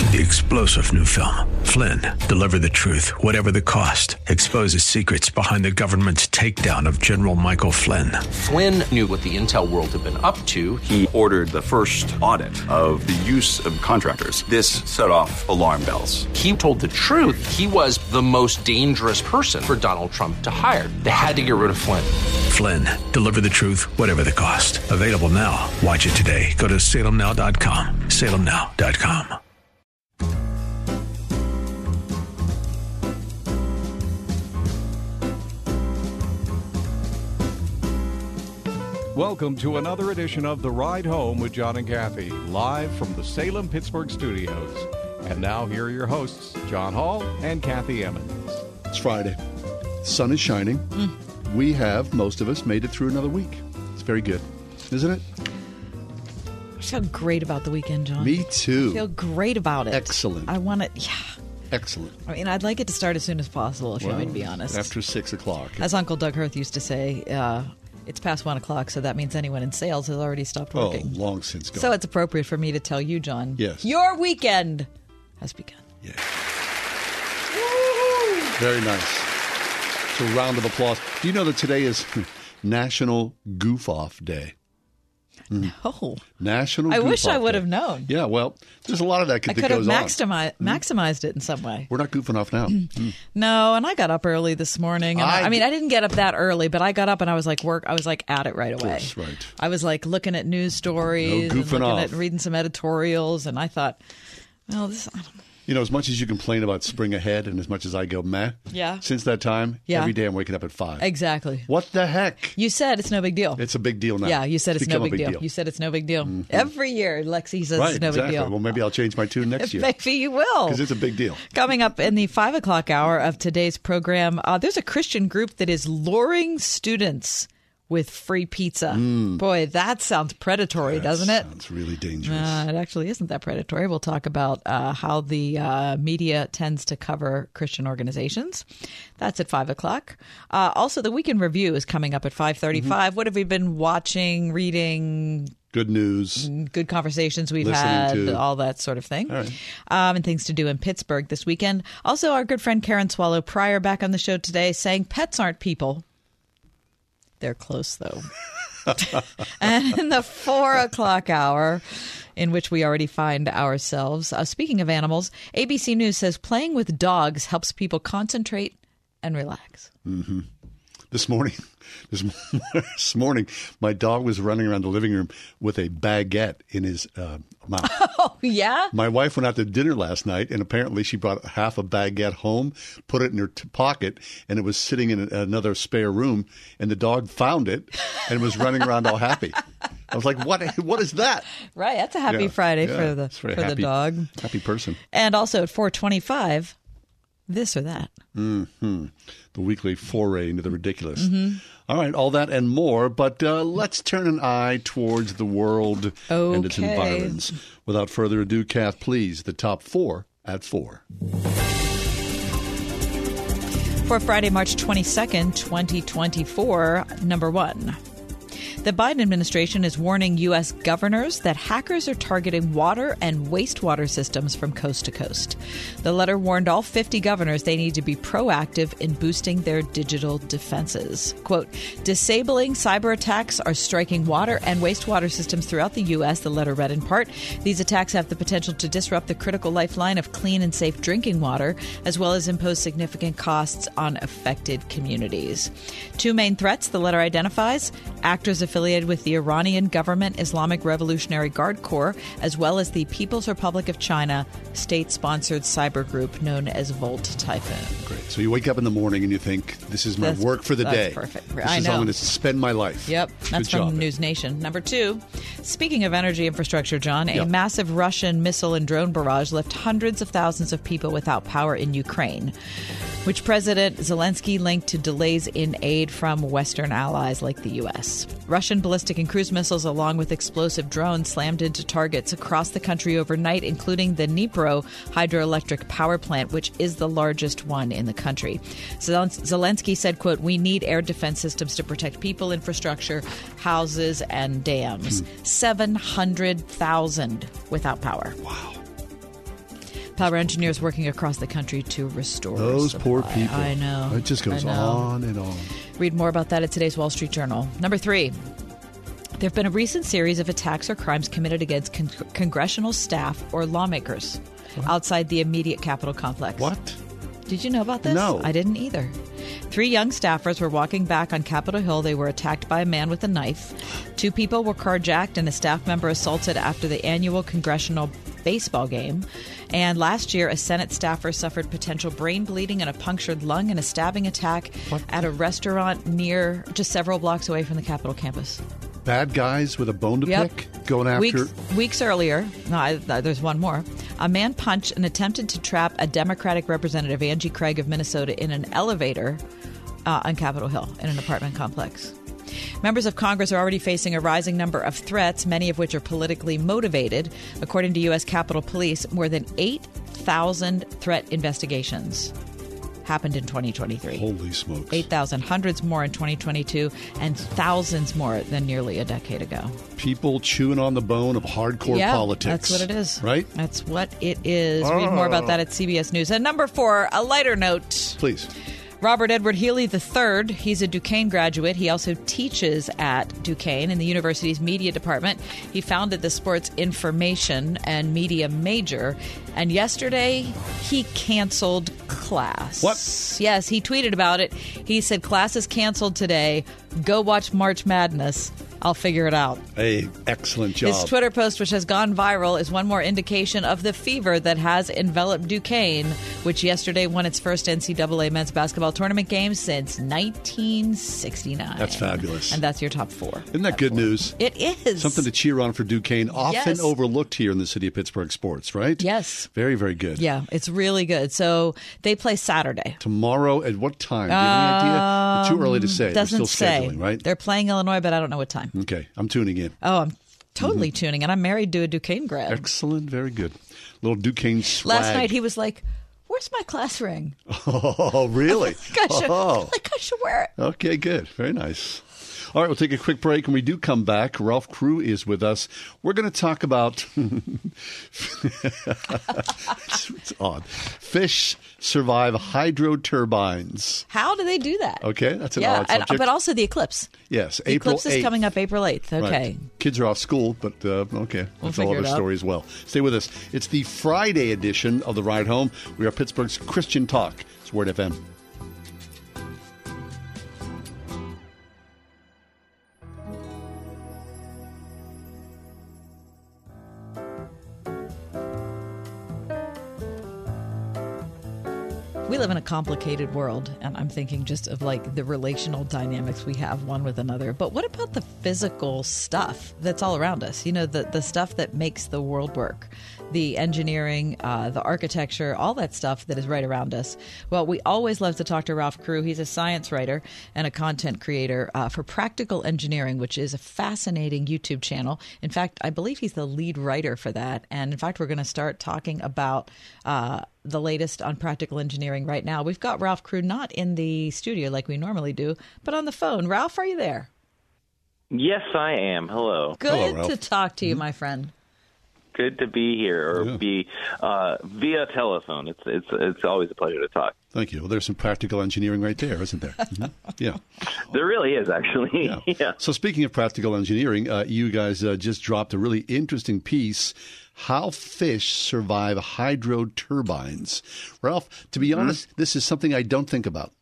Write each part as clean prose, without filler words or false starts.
The explosive new film, Flynn, deliver the truth, whatever the cost, exposes secrets behind the government's takedown of General Michael Flynn. Flynn knew what the intel world had been up to. He ordered the first audit of the use of contractors. This set off alarm bells. He told the truth. He was the most dangerous person for Donald Trump to hire. They had to get rid of Flynn. Flynn, deliver the truth, whatever the cost. Available now. Watch it today. Go to salemnow.com. salemnow.com. Welcome to another edition of The Ride Home with John and Kathy, live from the Salem-Pittsburgh studios. And now here are your hosts, John Hall and Kathy Emmons. It's Friday. The sun is shining. We have, most of us, made it through another week. It's very good, isn't it? I feel great about the weekend, John. Me too. I feel great about it. Excellent. I want it, yeah. Excellent. I mean, I'd like it to start as soon as possible, if you want me to be honest. After 6 o'clock. As Uncle Doug Hirth used to say, it's past 1 o'clock, so that means anyone in sales has already stopped working. Oh, long since gone. So it's appropriate for me to tell you, John. Yes. Your weekend has begun. Yeah. Very nice. It's a round of applause. Do you know that today is National Goof Off Day? No. National I Goof wish Off I would Day. have known. Yeah, well, there's a lot of that I that could have goes on. maximized it in some way. We're not goofing off now. No, and I got up early this morning. And I mean, I didn't get up that early, but I got up and I was like at it right away. Yes, right. I was like looking at news stories, No goofing and off. reading some editorials, and I thought, well, I don't know. You know, as much as you complain about spring ahead and as much as I go, meh, Yeah. since that time, Yeah. every day I'm waking up at 5. Exactly. What the heck? You said it's no big deal. It's a big deal now. Yeah, you said it's no become a big deal. You said it's no big deal. Every year, Lexi says Right, it's no exactly. big deal. Well, maybe I'll change my tune next year. Maybe you will. Because it's a big deal. Coming up in the 5 o'clock hour of today's program, there's a Christian group that is luring students with free pizza. Boy, that sounds predatory, doesn't it? Sounds really dangerous. It actually isn't that predatory. We'll talk about how the media tends to cover Christian organizations. That's at 5 o'clock. Also, the Weekend Review is coming up at 5:35. What have we been watching, reading? Good news. Good conversations we've Listening had, to. all that sort of thing. All right. And things to do in Pittsburgh this weekend. Also, our good friend Karen Swallow Pryor back on the show today saying pets aren't people. They're close, though. And in the 4 o'clock hour, in which we already find ourselves, speaking of animals, ABC News says playing with dogs helps people concentrate and relax. This morning, my dog was running around the living room with a baguette in his mouth. Oh, yeah? My wife went out to dinner last night, and apparently she brought half a baguette home, put it in her pocket, and it was sitting in another spare room, and the dog found it and was running around all happy. I was like, what is that? Right, that's a happy Yeah, Friday yeah, for it's the dog. Happy person. And also at 4:25, this or that. The weekly foray into the ridiculous. All right, all that and more, but let's turn an eye towards the world and its Okay. environs. Without further ado, Kath, please, the top 4 at 4. For Friday, March 22nd, 2024, number 1. The Biden administration is warning U.S. governors that hackers are targeting water and wastewater systems from coast to coast. The letter warned all 50 governors they need to be proactive in boosting their digital defenses. Quote, disabling cyber attacks are striking water and wastewater systems throughout the U.S., the letter read in part. These attacks have the potential to disrupt the critical lifeline of clean and safe drinking water, as well as impose significant costs on affected communities. 2 main threats the letter identifies: actors affiliated with the Iranian government Islamic Revolutionary Guard Corps, as well as the People's Republic of China state-sponsored cyber group known as Volt Typhoon. Great. So you wake up in the morning and you think, this is my work for the day. That's perfect. This I is know. how I'm going to spend my life. Yep, that's Good job. from News Nation. Number 2, speaking of energy infrastructure, John, a Yep. massive Russian missile and drone barrage left hundreds of thousands of people without power in Ukraine, which President Zelensky linked to delays in aid from Western allies like the U.S. Russian ballistic and cruise missiles, along with explosive drones, slammed into targets across the country overnight, including the Dnipro hydroelectric power plant, which is the largest one in the country. Zelensky said, quote, we need air defense systems to protect people, infrastructure, houses, and dams. 700,000 without power. Wow. Power engineers working across the country to restore Those supply. poor people. I know. It just goes on and on. Read more about that at today's Wall Street Journal. Number 3. There have been a recent series of attacks or crimes committed against congressional staff or lawmakers outside the immediate Capitol complex. What? Did you know about this? No. I didn't either. 3 young staffers were walking back on Capitol Hill. They were attacked by a man with a knife. 2 people were carjacked and a staff member assaulted after the annual congressional baseball game. And last year, a Senate staffer suffered potential brain bleeding and a punctured lung in a stabbing attack at a restaurant near just several blocks away from the Capitol campus. Bad guys with a bone to pick going after. Weeks earlier, there's one more. A man punched and attempted to trap a Democratic representative, Angie Craig of Minnesota, in an elevator on Capitol Hill in an apartment complex. Members of Congress are already facing a rising number of threats, many of which are politically motivated. According to U.S. Capitol Police, more than 8,000 threat investigations happened in 2023. Holy smokes. 8,000, hundreds more in 2022, and thousands more than nearly a decade ago. People chewing on the bone of hardcore politics. That's what it is. Right? That's what it is. Read more about that at CBS News. And number 4, a lighter note. Please. Robert Edward Healy III, he's a Duquesne graduate. He also teaches at Duquesne in the university's media department. He founded the sports information and media major. And yesterday, he canceled class. What? Yes, he tweeted about it. He said, class is canceled today. Go watch March Madness. I'll figure it out. Hey, excellent job. His Twitter post, which has gone viral, is one more indication of the fever that has enveloped Duquesne, which yesterday won its first NCAA men's basketball tournament game since 1969. That's fabulous. And that's your top 4. Isn't that good news? It is. Something to cheer on for Duquesne. Often Yes. overlooked here in the city of Pittsburgh sports, right? Yes. Very, very good. Yeah, it's really good. So they play Saturday. Tomorrow at what time? Do you have any idea? It's too early to say. They're Doesn't still say. scheduling, right? They're playing Illinois, but I don't know what time. Okay, I'm tuning in. Oh, I'm totally tuning in. I'm married to a Duquesne grad. Excellent, very good. Little Duquesne swag. Last night he was like, where's my class ring? Oh, really? I should wear it. Okay, good. Very nice. All right, we'll take a quick break. When we do come back, Ralph Crew is with us. We're going to talk about it's odd. Fish survive hydro turbines. How do they do that? Okay, that's an odd subject. But also the eclipse. Yes, The April eclipse 8th. is coming up April 8th. Okay. Right. Kids are off school, but okay. That's a whole figure other it out. story as well. Stay with us. It's the Friday edition of The Ride Home. We are Pittsburgh's Christian Talk. It's Word FM. We live in a complicated world, and I'm thinking just of like the relational dynamics we have one with another. But what about the physical stuff that's all around us? You know, the stuff that makes the world work, the engineering, the architecture, all that stuff that is right around us. Well, we always love to talk to Ralph Crew. He's a science writer and a content creator for Practical Engineering, which is a fascinating YouTube channel. In fact, I believe he's the lead writer for that. And in fact, we're going to start talking about the latest on practical engineering right now. We've got Ralph Crew not in the studio like we normally do, but on the phone. Ralph, are you there? Yes, I am. Hello. Good Hello, Ralph. to talk to you, my friend. Good to be here, or be via telephone. It's always a pleasure to talk. Thank you. Well, there's some practical engineering right there, isn't there? Mhm. Yeah. There really is, actually. Yeah. Yeah. So speaking of practical engineering, you guys just dropped a really interesting piece, How Fish Survive Hydro Turbines. Ralph, to be honest, this is something I don't think about.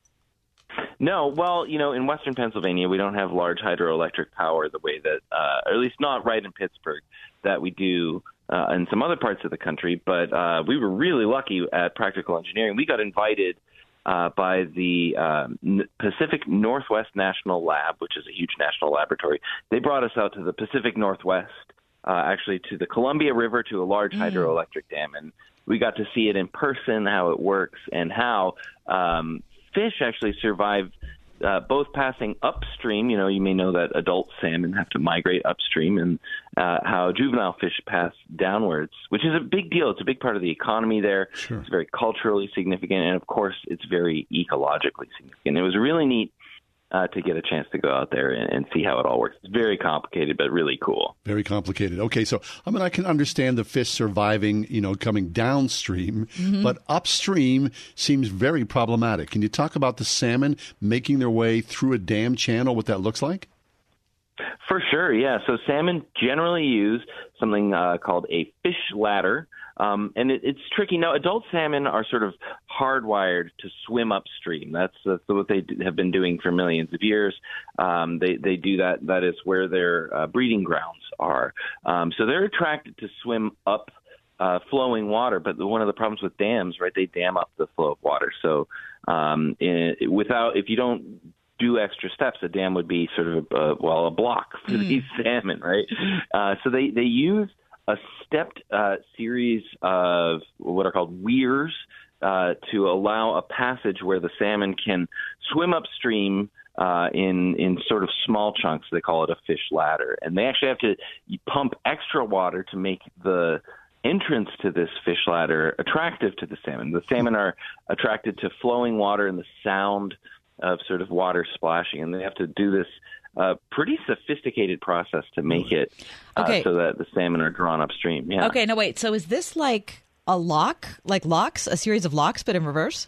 No, well, in western Pennsylvania, we don't have large hydroelectric power the way that, or at least not right in Pittsburgh, that we do in some other parts of the country. But we were really lucky at Practical Engineering. We got invited by the Pacific Northwest National Lab, which is a huge national laboratory. They brought us out to the Pacific Northwest, actually to the Columbia River, to a large hydroelectric dam. And we got to see it in person, how it works, and how fish actually survive both passing upstream. You may know that adult salmon have to migrate upstream, and how juvenile fish pass downwards, which is a big deal. It's a big part of the economy there. Sure. It's very culturally significant, and of course, it's very ecologically significant. It was really neat to get a chance to go out there and see how it all works. It's very complicated, but really cool. Very complicated. Okay, so I can understand the fish surviving, coming downstream, but upstream seems very problematic. Can you talk about the salmon making their way through a dam channel, what that looks like? For sure, yeah. So salmon generally use something called a fish ladder. And it's tricky. Now, adult salmon are sort of hardwired to swim upstream. That's what they have been doing for millions of years. They do that. That is where their breeding grounds are. So they're attracted to swim up flowing water. But one of the problems with dams, right, they dam up the flow of water. So if you don't do extra steps, a dam would be sort of a block for these salmon, right? So they use a stepped series of what are called weirs to allow a passage where the salmon can swim upstream in sort of small chunks. They call it a fish ladder. And they actually have to pump extra water to make the entrance to this fish ladder attractive to the salmon. The salmon are attracted to flowing water and the sound of sort of water splashing, and they have to do this pretty sophisticated process to make it so that the salmon are drawn upstream. Yeah. Okay, no, wait. So is this like a lock, like locks, a series of locks, but in reverse?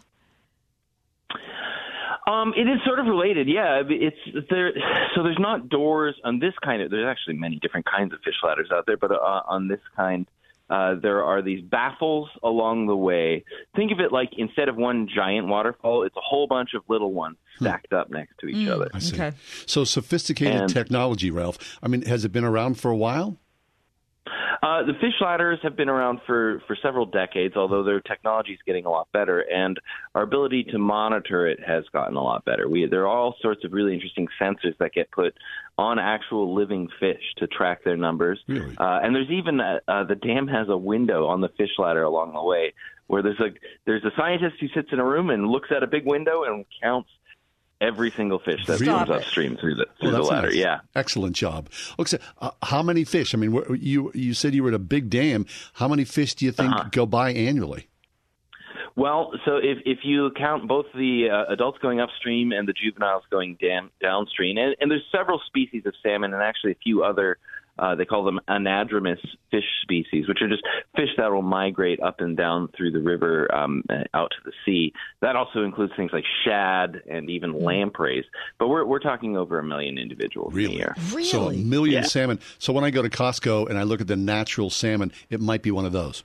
It is sort of related, yeah. It's there. So there's not doors on this kind of. There's actually many different kinds of fish ladders out there, but on this kind, there are these baffles along the way. Think of it like instead of one giant waterfall, it's a whole bunch of little ones stacked up next to each other. I see. Okay. So sophisticated technology, Ralph. Has it been around for a while? The fish ladders have been around for several decades, although their technology is getting a lot better, and our ability to monitor it has gotten a lot better. There are all sorts of really interesting sensors that get put on actual living fish to track their numbers. Really? And there's even the dam has a window on the fish ladder along the way where there's a scientist who sits in a room and looks at a big window and counts every single fish that comes upstream through the ladder. Nice. Yeah. Excellent job. Okay, so, how many fish? I mean, you said you were at a big dam. How many fish do you think go by annually? Well, so if you count both the adults going upstream and the juveniles going downstream, and there's several species of salmon and actually a few other, they call them anadromous fish species, which are just fish that will migrate up and down through the river out to the sea. That also includes things like shad and even lampreys. But we're talking over 1 million individuals a year. Really? So 1 million salmon. So when I go to Costco and I look at the natural salmon, it might be one of those.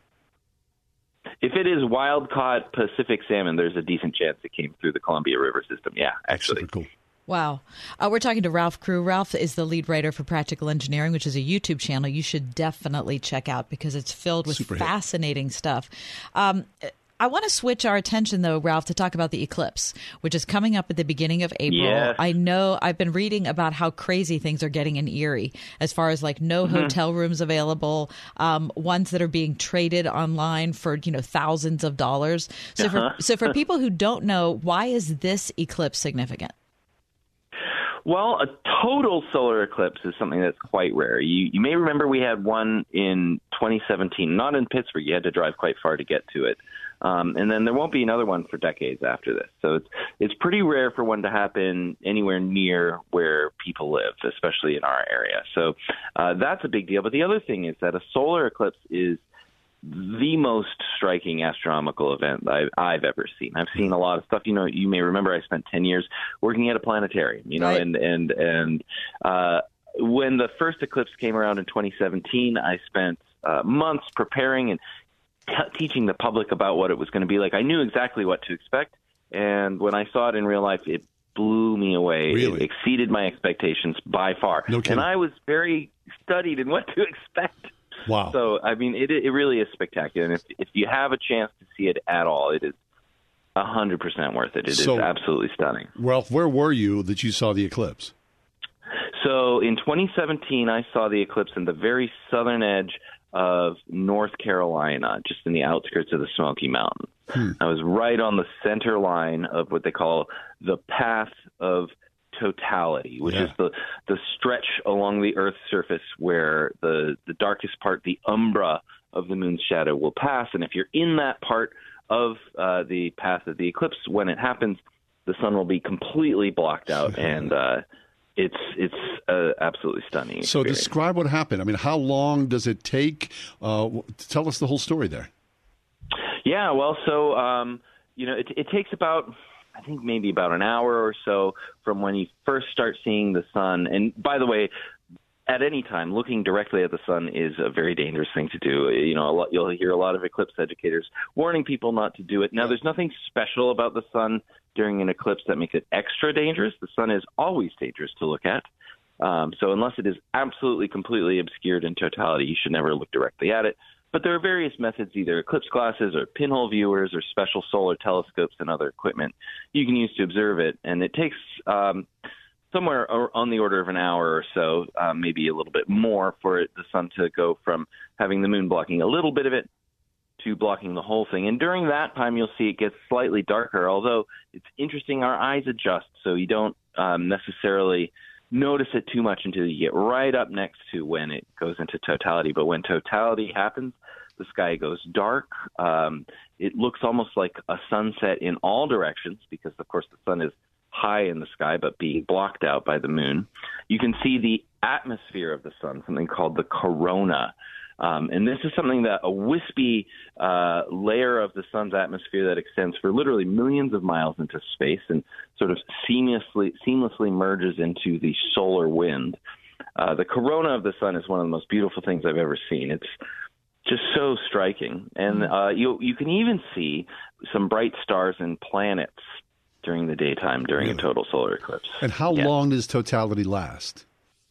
If it is wild-caught Pacific salmon, there's a decent chance it came through the Columbia River system. Yeah, actually. Super cool. Wow. We're talking to Ralph Crew. Ralph is the lead writer for Practical Engineering, which is a YouTube channel you should definitely check out because it's filled with fascinating stuff. I want to switch our attention, though, Ralph, to talk about the eclipse, which is coming up at the beginning of April. Yes. I know I've been reading about how crazy things are getting in Erie as far as like no hotel rooms available, ones that are being traded online for, thousands of dollars. So for people who don't know, why is this eclipse significant? Well, a total solar eclipse is something that's quite rare. You may remember we had one in 2017, not in Pittsburgh. You had to drive quite far to get to it. And then there won't be another one for decades after this. So it's pretty rare for one to happen anywhere near where people live, especially in our area. So that's a big deal. But the other thing is that a solar eclipse is the most striking astronomical event I've ever seen. I've seen a lot of stuff. You may remember I spent 10 years working at a planetarium, right. and when the first eclipse came around in 2017, I spent months preparing and teaching the public about what it was going to be like. I knew exactly what to expect, and when I saw it in real life, it blew me away. Really? It exceeded my expectations by far. No kidding. And I was very studied in what to expect. Wow. So, I mean, it really is spectacular. And if you have a chance to see it at all, it is 100% worth it. It is absolutely stunning. Ralph, where were you that you saw the eclipse? So in 2017, I saw the eclipse in the very southern edge of North Carolina, just in the outskirts of the Smoky Mountains. I was right on the center line of what they call the path of totality, which is the stretch along the Earth's surface where the darkest part, the umbra of the moon's shadow, will pass. And if you're in that part of the path of the eclipse when it happens, the sun will be completely blocked out, and it's absolutely stunning. So describe what happened. I mean, how long does it take? Tell us the whole story there. Yeah, well, so it takes about, I think, maybe about an hour or so from when you first start seeing the sun. And by the way, at any time, looking directly at the sun is a very dangerous thing to do. You'll hear a lot of eclipse educators warning people not to do it. Now, there's nothing special about the sun during an eclipse that makes it extra dangerous. The sun is always dangerous to look at. So unless it is absolutely, completely obscured in totality, you should never look directly at it. But there are various methods, either eclipse glasses or pinhole viewers or special solar telescopes and other equipment you can use to observe it. And it takes somewhere on the order of an hour or so, maybe a little bit more, for the sun to go from having the moon blocking a little bit of it to blocking the whole thing. And during that time, you'll see it gets slightly darker, although it's interesting, our eyes adjust, so you don't necessarily notice it too much until you get right up next to when it goes into totality. But when totality happens, the sky goes dark. It looks almost like a sunset in all directions because, of course, the sun is high in the sky but being blocked out by the moon. You can see the atmosphere of the sun, something called the corona. And this is something that a wispy layer of the sun's atmosphere that extends for literally millions of miles into space and sort of seamlessly merges into the solar wind. The corona of the sun is one of the most beautiful things I've ever seen. It's just so striking. And you can even see some bright stars and planets during the daytime during a total solar eclipse. And how long does totality last?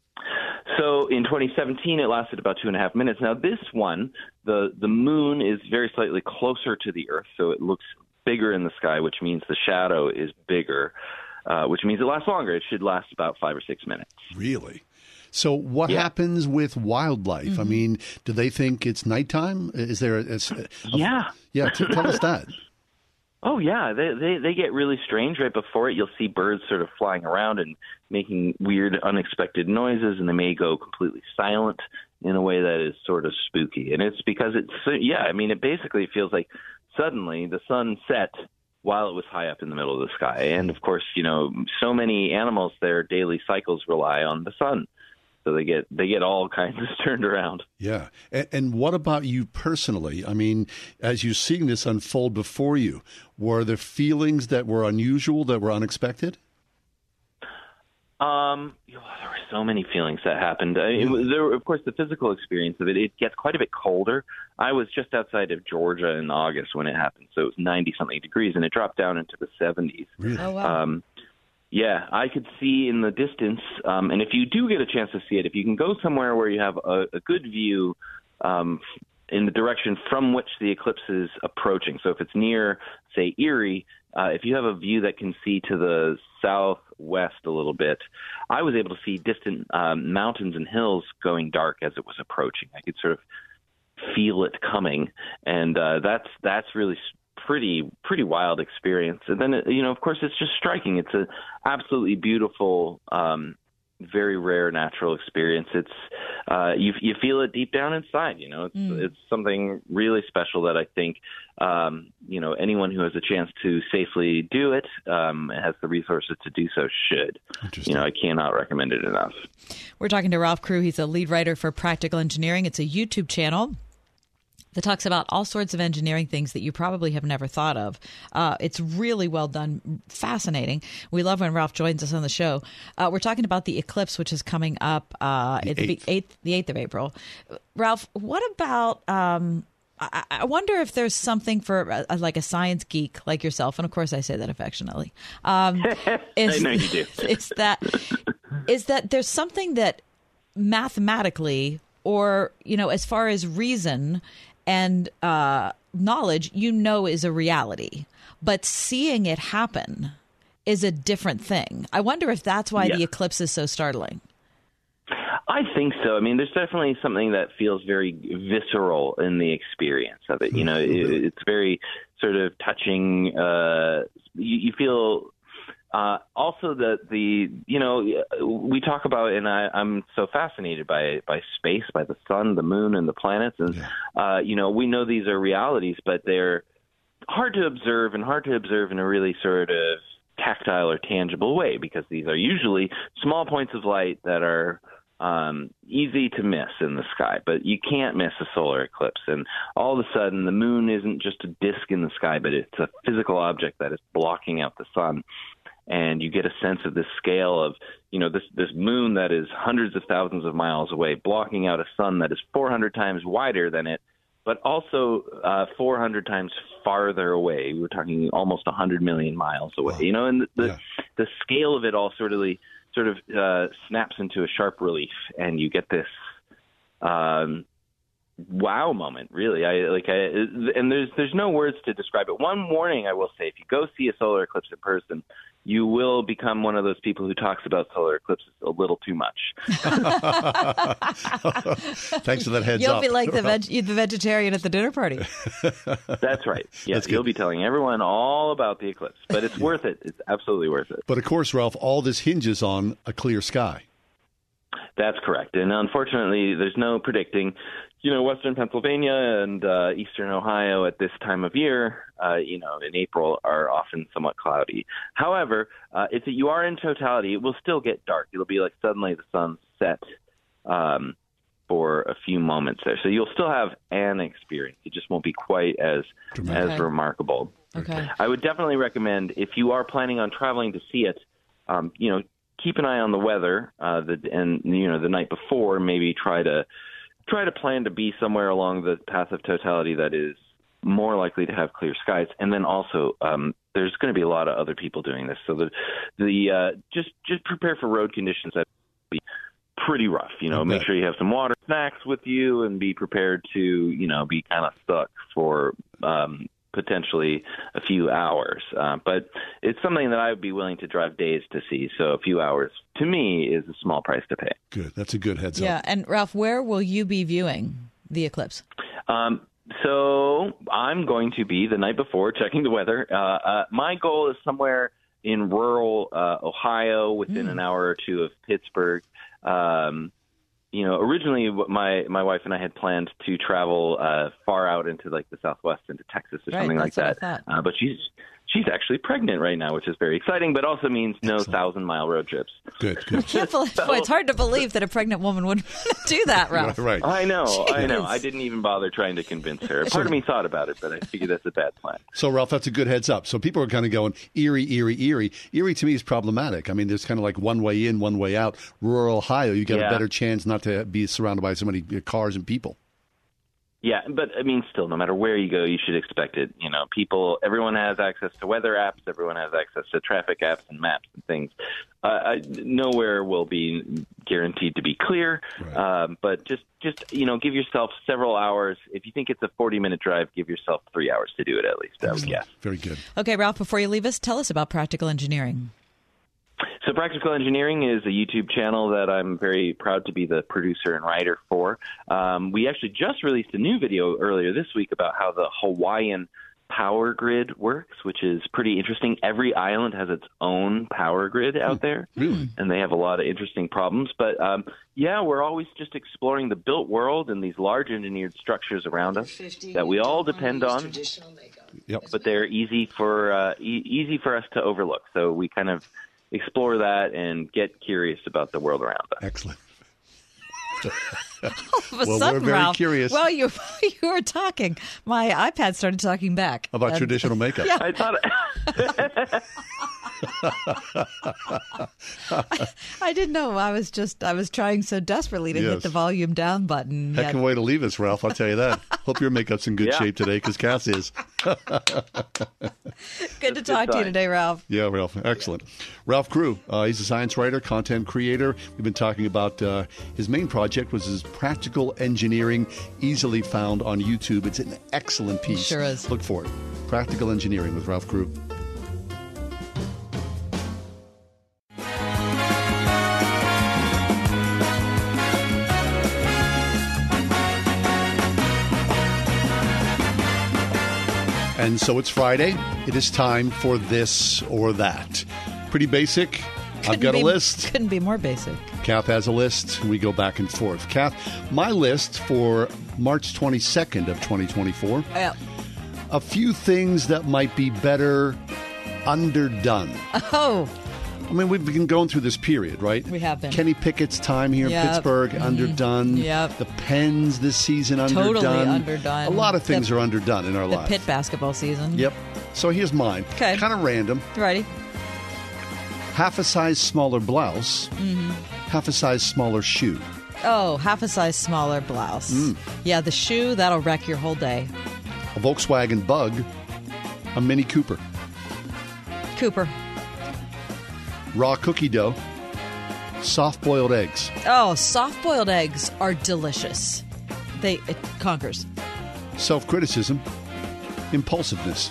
So in 2017, it lasted about 2.5 minutes. Now, this one, the moon is very slightly closer to the Earth, so it looks bigger in the sky, which means the shadow is bigger, which means it lasts longer. It should last about 5 or 6 minutes. Really? So what happens with wildlife? Mm-hmm. I mean, do they think it's nighttime? Is there Yeah, tell us that. Oh, yeah. They get really strange right before it. You'll see birds sort of flying around and making weird, unexpected noises, and they may go completely silent in a way that is sort of spooky. And it's because it basically feels like suddenly the sun set while it was high up in the middle of the sky. And, of course, so many animals, their daily cycles rely on the sun. So they get all kinds of turned around. Yeah. And what about you personally? I mean, as you're seeing this unfold before you, were there feelings that were unusual, that were unexpected? There were so many feelings that happened. There were, of course, the physical experience of it. It gets quite a bit colder. I was just outside of Georgia in August when it happened, so it was 90-something degrees, and it dropped down into the 70s. Really? Oh, wow. Yeah, I could see in the distance, and if you do get a chance to see it, if you can go somewhere where you have a good view in the direction from which the eclipse is approaching. So if it's near, say, Erie, if you have a view that can see to the southwest a little bit, I was able to see distant mountains and hills going dark as it was approaching. I could sort of feel it coming, and that's really pretty wild experience. And then, of course, it's just striking. It's an absolutely beautiful, very rare natural experience. It's you feel it deep down inside. It's something really special that I think anyone who has a chance to safely do it has the resources to do so should. I cannot recommend it enough. We're talking to Ralph Crew. He's a lead writer for Practical Engineering. It's a YouTube channel that talks about all sorts of engineering things that you probably have never thought of. It's really well done, fascinating. We love when Ralph joins us on the show. We're talking about the eclipse, which is coming up the 8th of April. Ralph, what about... I wonder if there's something for like a science geek like yourself, and of course I say that affectionately. I know you do. is that there's something that mathematically, or as far as reason and knowledge, is a reality, but seeing it happen is a different thing. I wonder if that's why the eclipse is so startling. I think so. I mean, there's definitely something that feels very visceral in the experience of it. It's very sort of touching. You feel also that we talk about, and I'm so fascinated by space, by the sun, the moon, and the planets. And, we know these are realities, but they're hard to observe in a really sort of tactile or tangible way, because these are usually small points of light that are easy to miss in the sky. But you can't miss a solar eclipse. And all of a sudden, the moon isn't just a disk in the sky, but it's a physical object that is blocking out the sun. And you get a sense of this scale of, this moon that is hundreds of thousands of miles away, blocking out a sun that is 400 times wider than it, but also 400 times farther away. We're talking almost 100 million miles away. Wow. And the scale of it all sort of snaps into a sharp relief, and you get this wow moment, really. And there's no words to describe it. One warning I will say: if you go see a solar eclipse in person, you will become one of those people who talks about solar eclipses a little too much. Thanks for that heads up. You'll be like the vegetarian at the dinner party. That's right. Yes, you'll be telling everyone all about the eclipse, but it's worth it. It's absolutely worth it. But of course, Ralph, all this hinges on a clear sky. That's correct. And unfortunately, there's no predicting. Western Pennsylvania and eastern Ohio at this time of year, in April, are often somewhat cloudy. However, if you are in totality, it will still get dark. It'll be like suddenly the sun set for a few moments there. So you'll still have an experience. It just won't be quite as remarkable. Okay. I would definitely recommend, if you are planning on traveling to see it, keep an eye on the weather, the night before. Maybe try to plan to be somewhere along the path of totality that is more likely to have clear skies. And then also, there's going to be a lot of other people doing this. So just prepare for road conditions that will be pretty rough. Make sure you have some water, snacks with you, and be prepared to, be kind of stuck for potentially a few hours. But it's something that I would be willing to drive days to see. So a few hours, to me, is a small price to pay. Good. That's a good heads up. Yeah. And Ralph, where will you be viewing the eclipse? So I'm going to be the night before checking the weather. My goal is somewhere in rural Ohio, within an hour or two of Pittsburgh. Originally my wife and I had planned to travel far out into like the Southwest, into Texas or something like that. But she's actually pregnant right now, which is very exciting, but also means no 1,000-mile road trips. Good. Boy, it's hard to believe that a pregnant woman would do that, Ralph. Right. I know. Jeez. I didn't even bother trying to convince her. Part of me thought about it, but I figured that's a bad plan. So, Ralph, that's a good heads up. So people are kind of going, Erie. Erie, to me, is problematic. I mean, there's kind of like one way in, one way out. Rural Ohio, you get a better chance not to be surrounded by so many cars and people. Yeah, but I mean, still, no matter where you go, you should expect it. Everyone has access to weather apps. Everyone has access to traffic apps and maps and things. Nowhere will be guaranteed to be clear. Right. But just give yourself several hours. If you think it's a 40-minute drive, give yourself 3 hours to do it at least. I would guess. Very good. Okay, Ralph, before you leave us, tell us about Practical Engineering. So Practical Engineering is a YouTube channel that I'm very proud to be the producer and writer for. We actually just released a new video earlier this week about how the Hawaiian power grid works, which is pretty interesting. Every island has its own power grid out there, and they have a lot of interesting problems. But, we're always just exploring the built world and these large engineered structures around us that we all depend on, but they're easy for us to overlook. So we kind of explore that and get curious about the world around us. Excellent. All of a sudden, we're very Ralph, curious. Well, you were talking. My iPad started talking back. About traditional makeup. Yeah. I thought I didn't know. I was trying so desperately to hit the volume down button. Heck of a way to leave us, Ralph. I'll tell you that. Hope your makeup's in good shape today, because Cass is. Good to talk to you today, Ralph. Yeah, Ralph. Excellent. Ralph Crew, he's a science writer, content creator. We've been talking about his main project was his Practical Engineering, easily found on YouTube. It's an excellent piece. It sure is. Look for it. Practical Engineering with Ralph Crew. And so it's Friday. It is time for this or that. Pretty basic. I've got a list. Couldn't be more basic. Kath has a list. We go back and forth. Kath, my list for March 22nd of 2024. Yeah. A few things that might be better underdone. Oh, I mean, we've been going through this period, right? We have been. Kenny Pickett's time here in Yep. Pittsburgh, underdone. Yep. The Pens this season, Totally underdone. underdone. A lot of things are underdone in our the lives. Pitt basketball season. Yep. So here's mine. Okay. Kind of random. Ready? Half a size smaller blouse, half a size smaller shoe. Oh, half a size smaller blouse. Yeah, the shoe, that'll wreck your whole day. A Volkswagen Bug, a Mini Cooper. Cooper. Raw cookie dough, soft-boiled eggs. Oh, soft-boiled eggs are delicious. It conquers. Self-criticism, impulsiveness.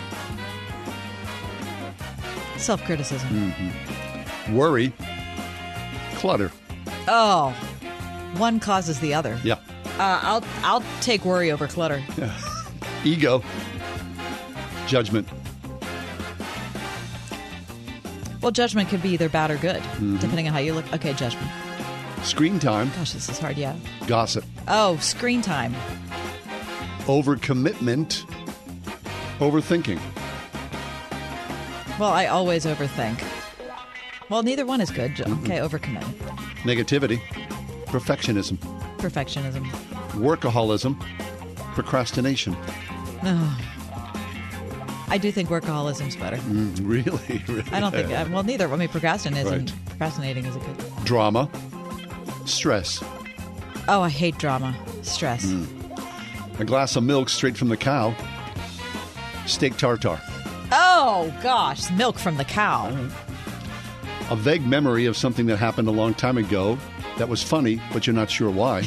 Self-criticism. Worry, clutter. Oh, one causes the other. Yeah. I'll take worry over clutter. Ego, judgment. Well, judgment could be either bad or good, depending on how you look. Okay, judgment. Screen time, Gosh, this is hard, yeah. gossip. Oh, screen time. Overcommitment, overthinking. Well, I always overthink. Well, neither one is good. Okay, overcommitment. Negativity, perfectionism. Perfectionism. Workaholism, procrastination. I do think workaholism's better. Really? I don't think, well, neither. I mean, procrastinating is a good. Drama, stress. Oh, I hate drama. Stress. A glass of milk straight from the cow, steak tartare. Oh, gosh. Milk from the cow. A vague memory of something that happened a long time ago that was funny, but you're not sure why.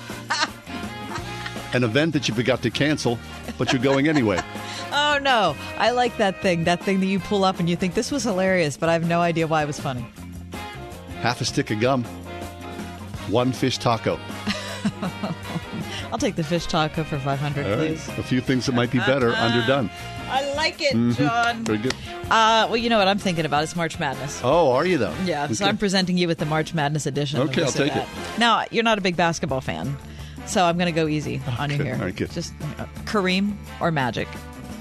An event that you forgot to cancel, but you're going anyway. Oh, no. I like that thing that you pull up and you think this was hilarious, but I have no idea why it was funny. Half a stick of gum, one fish taco. I'll take the fish taco for $500, All right. please. A few things that might be better, underdone. I like it, John. Very good. Well, you know what I'm thinking about? It's March Madness. Oh, are you though? Yeah, so Okay. I'm presenting you with the March Madness edition. of Okay, this I'll or take that. Now, you're not a big basketball fan, so I'm going to go easy on you Okay, here. all right, good. Just Kareem or Magic?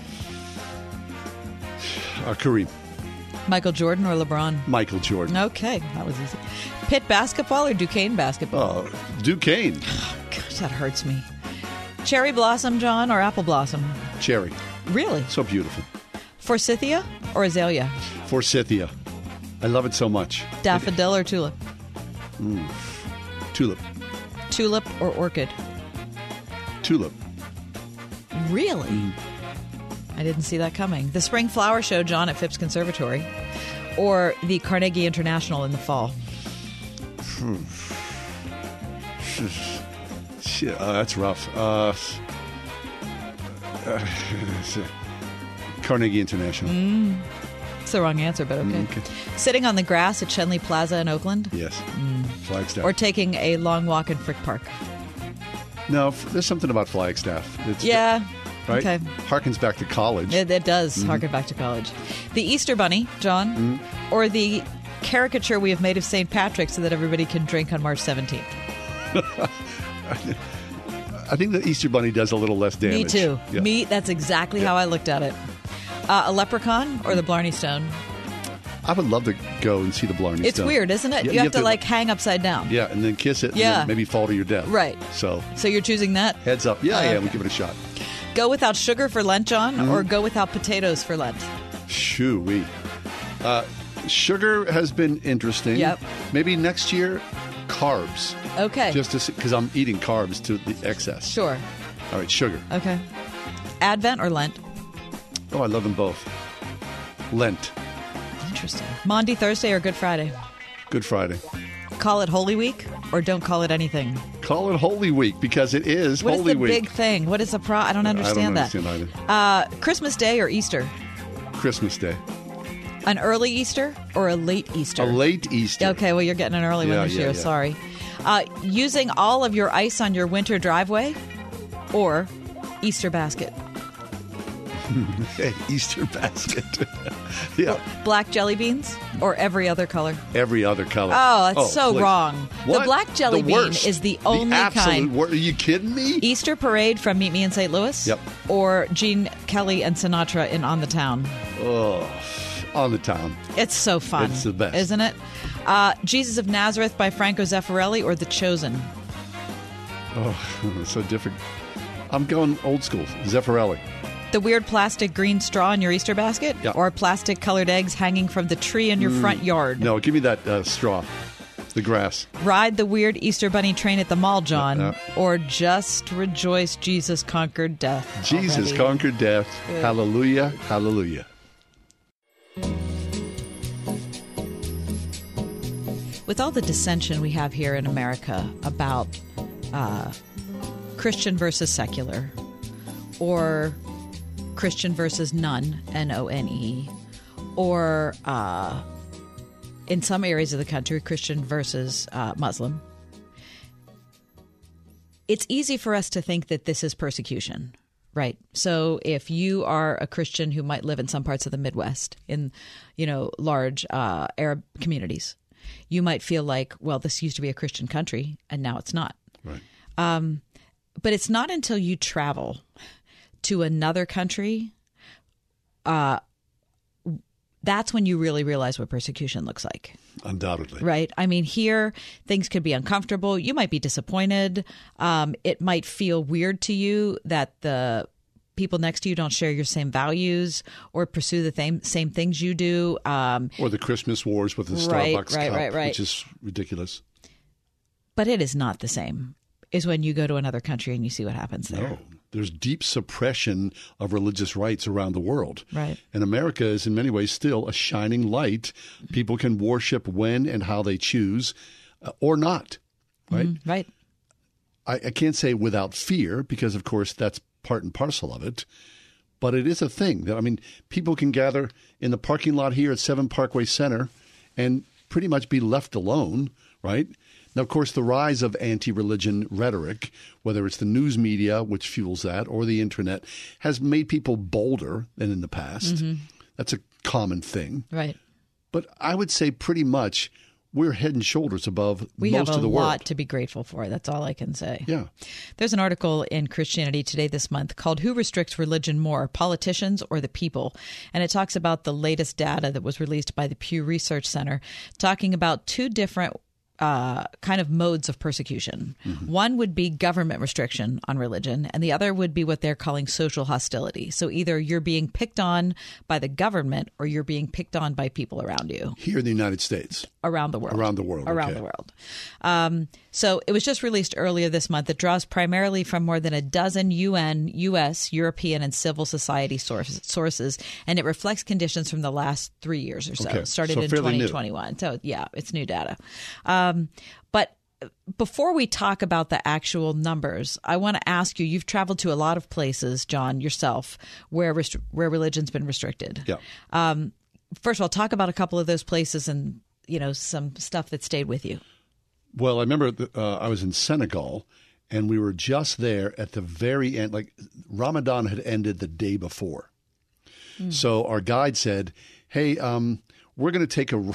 Kareem, Michael Jordan or LeBron? Michael Jordan. Okay, that was easy. Pitt basketball or Duquesne basketball? Oh, Duquesne, Gosh, that hurts me. Cherry blossom, John, or apple blossom? cherry, Really? so beautiful. Forsythia or azalea? Forsythia, I love it so much. Daffodil or tulip? Tulip, Tulip or orchid? tulip. Really? I didn't see that coming. The Spring Flower Show, John, at Phipps Conservatory, or the Carnegie International in the fall? Shit, that's rough. Carnegie International. It's the wrong answer, but okay. Okay. Sitting on the grass at Shenley Plaza in Oakland, Yes. Flagstaff. or taking a long walk in Frick Park? No, there's something about Flagstaff. It's, Yeah. Right? Okay. Harkens back to college. It does harken back to college. The Easter Bunny, John, or the caricature we have made of St. Patrick so that everybody can drink on March 17th? I think the Easter Bunny does a little less damage. Me too. Yeah. That's exactly how I looked at it. A leprechaun or the Blarney Stone? I would love to go and see the Blarney It's Stone. weird, isn't it? Yeah, you have to like hang upside down. Yeah, and then kiss it and Yeah. then maybe fall to your death. Right. So, So you're choosing that? heads up. Yeah, Okay. we'll give it a shot. Go without sugar for Lent, John, or go without potatoes for Lent? Shoo-wee. Sugar has been interesting. Yep. Maybe next year, carbs. Okay. Just because I'm eating carbs to the excess. Sure. All right, sugar. Okay. Advent or Lent? Oh, I love them both. Lent. Interesting. Maundy Thursday or Good Friday? Good Friday. Call it Holy Week or don't call it anything? Call it Holy Week because it is What is Holy the Week. big thing? What is the I don't understand I don't that. understand either. Christmas Day or Easter? Christmas Day. An early Easter or a late Easter? A late Easter. Okay, well, you're getting an early one Yeah, this yeah, year. yeah. Sorry. Using all of your ice on your winter driveway or Easter basket? Hey, Easter basket. Yeah. Black jelly beans or every other color? Every other color. Oh, that's so please. wrong. What? The black jelly The bean worst. is the only absolute kind. Are you kidding me? Easter Parade from Meet Me in St. Louis? Yep. Or Gene Kelly and Sinatra in On the Town? Oh, On the town. It's so fun. It's the best. Isn't it? Jesus of Nazareth by Franco Zeffirelli or The Chosen? Oh, so different. I'm going old school. Zeffirelli. The weird plastic green straw in your Easter basket? Yeah. Or plastic colored eggs hanging from the tree in your front yard? No, give me that straw. The grass. Ride the weird Easter bunny train at the mall, John. No. Or just rejoice Jesus conquered death. Jesus already. conquered death. Good. Hallelujah. Hallelujah. With all the dissension we have here in America about Christian versus secular, or Christian versus none, N-O-N-E, or in some areas of the country, Christian versus Muslim, it's easy for us to think that this is persecution, right? So if you are a Christian who might live in some parts of the Midwest, in large Arab communities, you might feel like, well, this used to be a Christian country and now it's not. Right. But it's not until you travel to another country, that's when you really realize what persecution looks like. Undoubtedly. Right? I mean, here, things could be uncomfortable. You might be disappointed. It might feel weird to you that the people next to you don't share your same values or pursue the same things you do. Or the Christmas wars with the Starbucks cup, which is ridiculous. But it is not the same as when you go to another country and you see what happens there. No. There's deep suppression of religious rights around the world. Right. And America is in many ways still a shining light. People can worship when and how they choose or not. Right? Right. I can't say without fear because, of course, that's part and parcel of it. But it is a thing. I mean, people can gather in the parking lot here at 7 Parkway Center and pretty much be left alone, right? Now, of course, the rise of anti-religion rhetoric, whether it's the news media, which fuels that, or the internet, has made people bolder than in the past. That's a common thing. Right. But I would say pretty much we're head and shoulders above most of the world. We have a lot to be grateful for. That's all I can say. Yeah. There's an article in Christianity Today this month called Who Restricts Religion More, Politicians or the People? And it talks about the latest data that was released by the Pew Research Center, talking about two different kind of modes of persecution. One would be government restriction on religion, and the other would be what they're calling social hostility. So either you're being picked on by the government or you're being picked on by people around you. Here in the United States. Around the world. Around the world. Around the world. So it was just released earlier this month. It draws primarily from more than a dozen UN, U.S., European, and civil society sources, and it reflects conditions from the last 3 years or so. Okay. It started So in fairly new. 2021. So, yeah, it's new data. But before we talk about the actual numbers, I want to ask you, you've traveled to a lot of places, John, yourself, where religion's been restricted. Yeah. First of all, talk about a couple of those places and, some stuff that stayed with you. Well, I remember I was in Senegal, and we were just there at the very end. Like Ramadan had ended the day before. So our guide said, hey, we're going to take a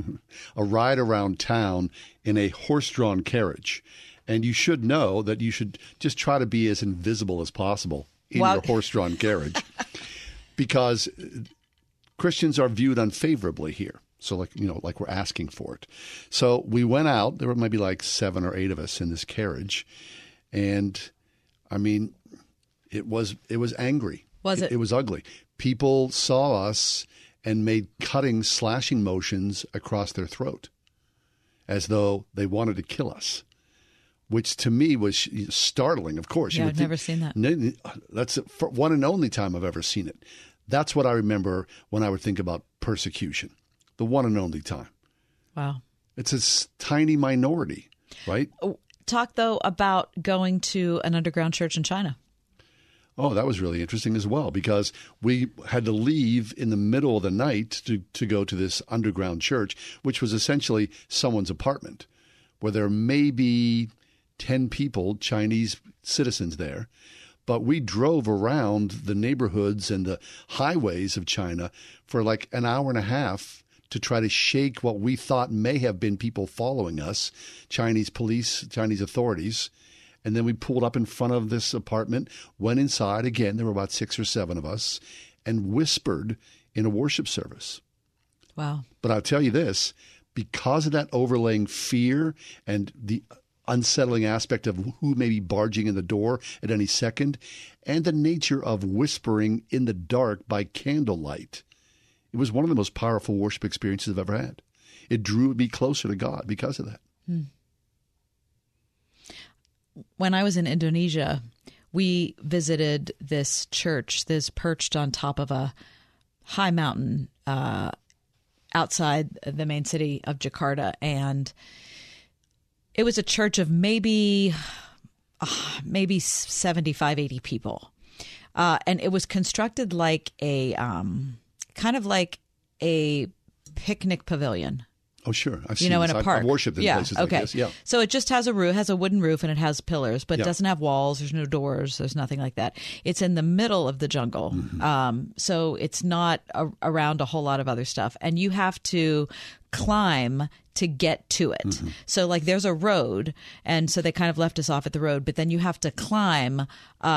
ride around town in a horse-drawn carriage. And you should know that you should just try to be as invisible as possible in your horse-drawn carriage because Christians are viewed unfavorably here. So like we're asking for it. So we went out. There were maybe like 7 or 8 of us in this carriage. And I mean, it was angry. Was it? It was ugly. People saw us and made cutting, slashing motions across their throat as though they wanted to kill us, which to me was startling, of course. Yeah, I've never seen that. That's the one and only time I've ever seen it. That's what I remember when I would think about persecution, the one and only time. Wow. It's a tiny minority, right? Talk, though, about going to an underground church in China. Oh, that was really interesting as well, because we had to leave in the middle of the night to go to this underground church, which was essentially someone's apartment, where there may be 10 people, Chinese citizens there. But we drove around the neighborhoods and the highways of China for like an hour and a half to try to shake what we thought may have been people following us, Chinese police, Chinese authorities. And then we pulled up in front of this apartment, went inside. Again, there were about 6 or 7 of us, and whispered in a worship service. Wow. But I'll tell you this, because of that overlaying fear and the unsettling aspect of who may be barging in the door at any second, and the nature of whispering in the dark by candlelight, it was one of the most powerful worship experiences I've ever had. It drew me closer to God because of that. When I was in Indonesia, we visited this church that's perched on top of a high mountain outside the main city of Jakarta. And it was a church of maybe 75, 80 people. And it was constructed like a kind of like a picnic pavilion. Oh, sure. I've seen in this. a park. I've worshipped in places like this. Yeah. So it just has a roof, has a wooden roof, and it has pillars, but it Yeah. doesn't have walls. There's no doors. There's nothing like that. It's in the middle of the jungle. So it's not around a whole lot of other stuff. And you have to climb to get to it. So like there's a road, and so they kind of left us off at the road, but then you have to climb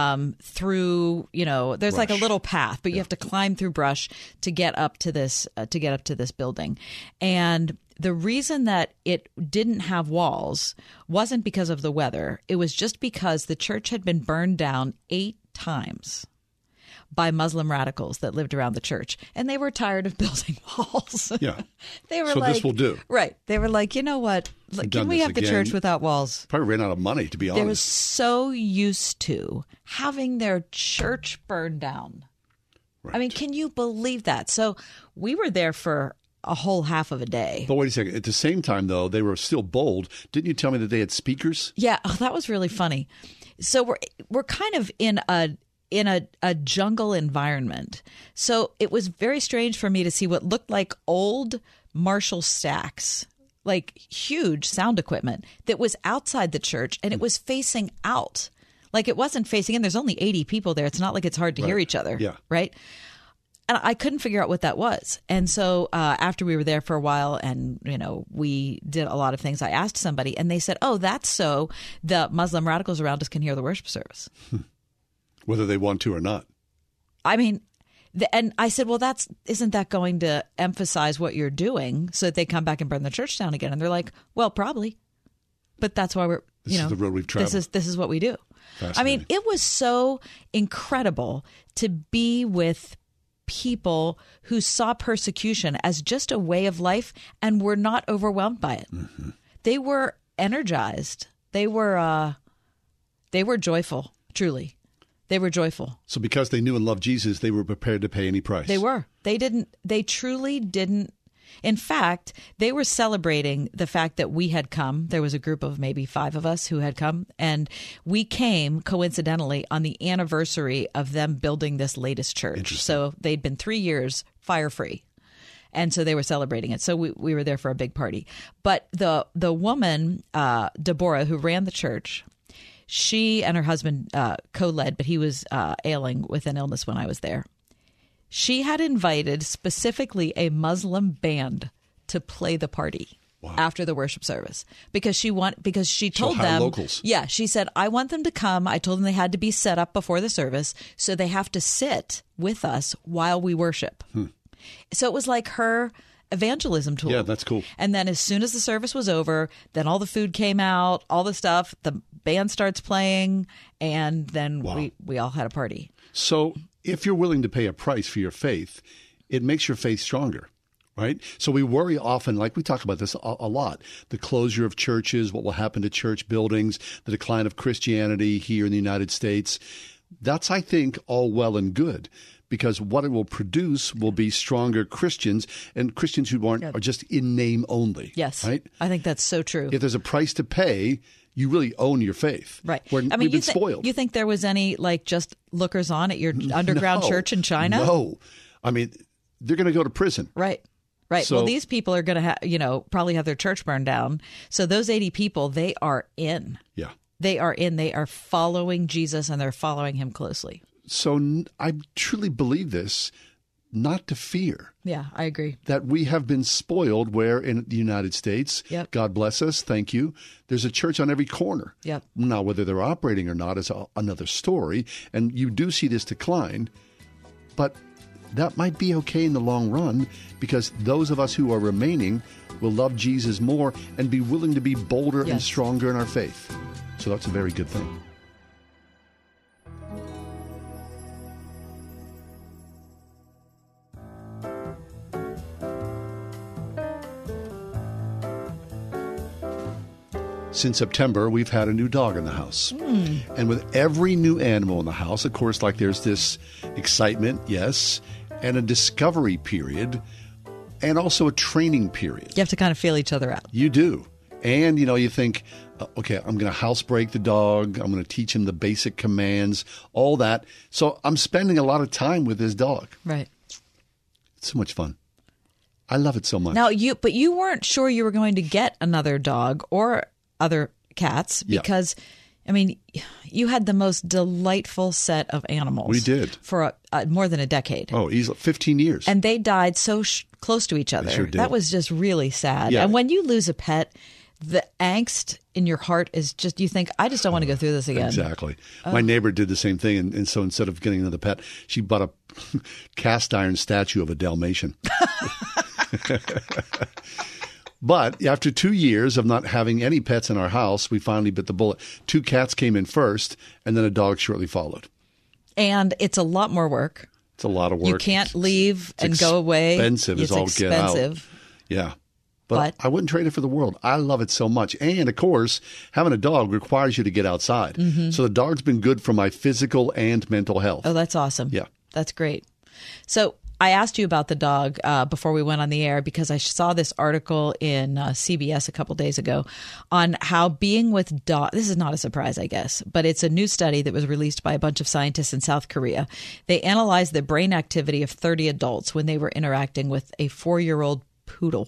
through, there's like a little path, but you have to climb through brush to get up to this building. And the reason that it didn't have walls wasn't because of the weather. It was just because the church had been burned down 8 times by Muslim radicals that lived around the church. And they were tired of building walls. Yeah. They were So like, this will do. Right. They were like, you know what? done Can we this have the again. church without walls? Probably ran out of money, to be honest. They were so used to having their church burned down. Right. I mean, can you believe that? So we were there for a whole half of a day. But wait a second. At the same time, though, they were still bold. Didn't you tell me that they had speakers? Yeah, that was really funny. So we're kind of in a jungle environment. So it was very strange for me to see what looked like old Marshall stacks, like huge sound equipment that was outside the church, and it was facing out. Like it wasn't facing in. There's only 80 people there. It's not like it's hard to hear each other. Yeah. Right. And I couldn't figure out what that was. And so after we were there for a while and, we did a lot of things, I asked somebody and they said, oh, that's so the Muslim radicals around us can hear the worship service. Whether they want to or not. I mean, and I said, well, isn't that going to emphasize what you're doing so that they come back and burn the church down again? And they're like, well, probably. But that's why we're, This is the road we've traveled. This is what we do. I mean, it was so incredible to be with people who saw persecution as just a way of life and were not overwhelmed by it. They were energized. They were joyful, truly. They were joyful. So because they knew and loved Jesus, they were prepared to pay any price. They were. They truly didn't. In fact, they were celebrating the fact that we had come. There was a group of maybe 5 of us who had come, and we came coincidentally on the anniversary of them building this latest church. So they'd been 3 years fire-free. And so they were celebrating it. So we were there for a big party. But the woman, Deborah, who ran the church, she and her husband co-led, but he was ailing with an illness when I was there. She had invited specifically a Muslim band to play the party after the worship service because she told them locals. Yeah, she said, I want them to come. I told them they had to be set up before the service, so they have to sit with us while we worship. So it was like her evangelism tool. Yeah, that's cool. And then as soon as the service was over, then all the food came out, all the stuff, the band starts playing, and then we all had a party. So if you're willing to pay a price for your faith, it makes your faith stronger, right? So we worry often, like we talk about this a lot, the closure of churches, what will happen to church buildings, the decline of Christianity here in the United States. That's, I think, all well and good, because what it will produce will be stronger Christians, and Christians who are just in name only. Yes, right? I think that's so true. If there's a price to pay, you really own your faith. Right. We've been spoiled. You think there was any just lookers on at your underground church in China? No. I mean, they're going to go to prison. Right. Right. So, well, these people are going to probably have their church burned down. So those 80 people, they are in. Yeah. They are in. They are following Jesus, and they're following him closely. So I truly believe this, not to fear. Yeah, I agree. That we have been spoiled where in the United States, God bless us, thank you, there's a church on every corner. Yep. Now, whether they're operating or not is another story, and you do see this decline, but that might be okay in the long run, because those of us who are remaining will love Jesus more and be willing to be bolder and stronger in our faith. So that's a very good thing. Since September, we've had a new dog in the house. And with every new animal in the house, of course, like there's this excitement, yes, and a discovery period, and also a training period. You have to kind of feel each other out. You do. And, you think, okay, I'm going to housebreak the dog. I'm going to teach him the basic commands, all that. So I'm spending a lot of time with this dog. Right. It's so much fun. I love it so much. Now, but you weren't sure you were going to get another dog or other cats because, I mean, you had the most delightful set of animals. We did. For more than a decade. Oh, easily 15 years. And they died so close to each other. They sure did. That was just really sad. Yeah. And when you lose a pet, the angst in your heart is just, you think, I just don't want to go through this again. Exactly. My neighbor did the same thing. And so instead of getting another pet, she bought a cast iron statue of a Dalmatian. But after 2 years of not having any pets in our house, we finally bit the bullet. 2 cats came in first, and then a dog shortly followed. And it's a lot more work. It's a lot of work. You can't leave and go away. Expensive as all get out. Yeah. But I wouldn't trade it for the world. I love it so much. And, of course, having a dog requires you to get outside. Mm-hmm. So the dog's been good for my physical and mental health. Oh, that's awesome. Yeah. That's great. So I asked you about the dog before we went on the air because I saw this article in CBS a couple days ago on how being with dogs, this is not a surprise, I guess, but it's a new study that was released by a bunch of scientists in South Korea. They analyzed the brain activity of 30 adults when they were interacting with a 4-year-old poodle.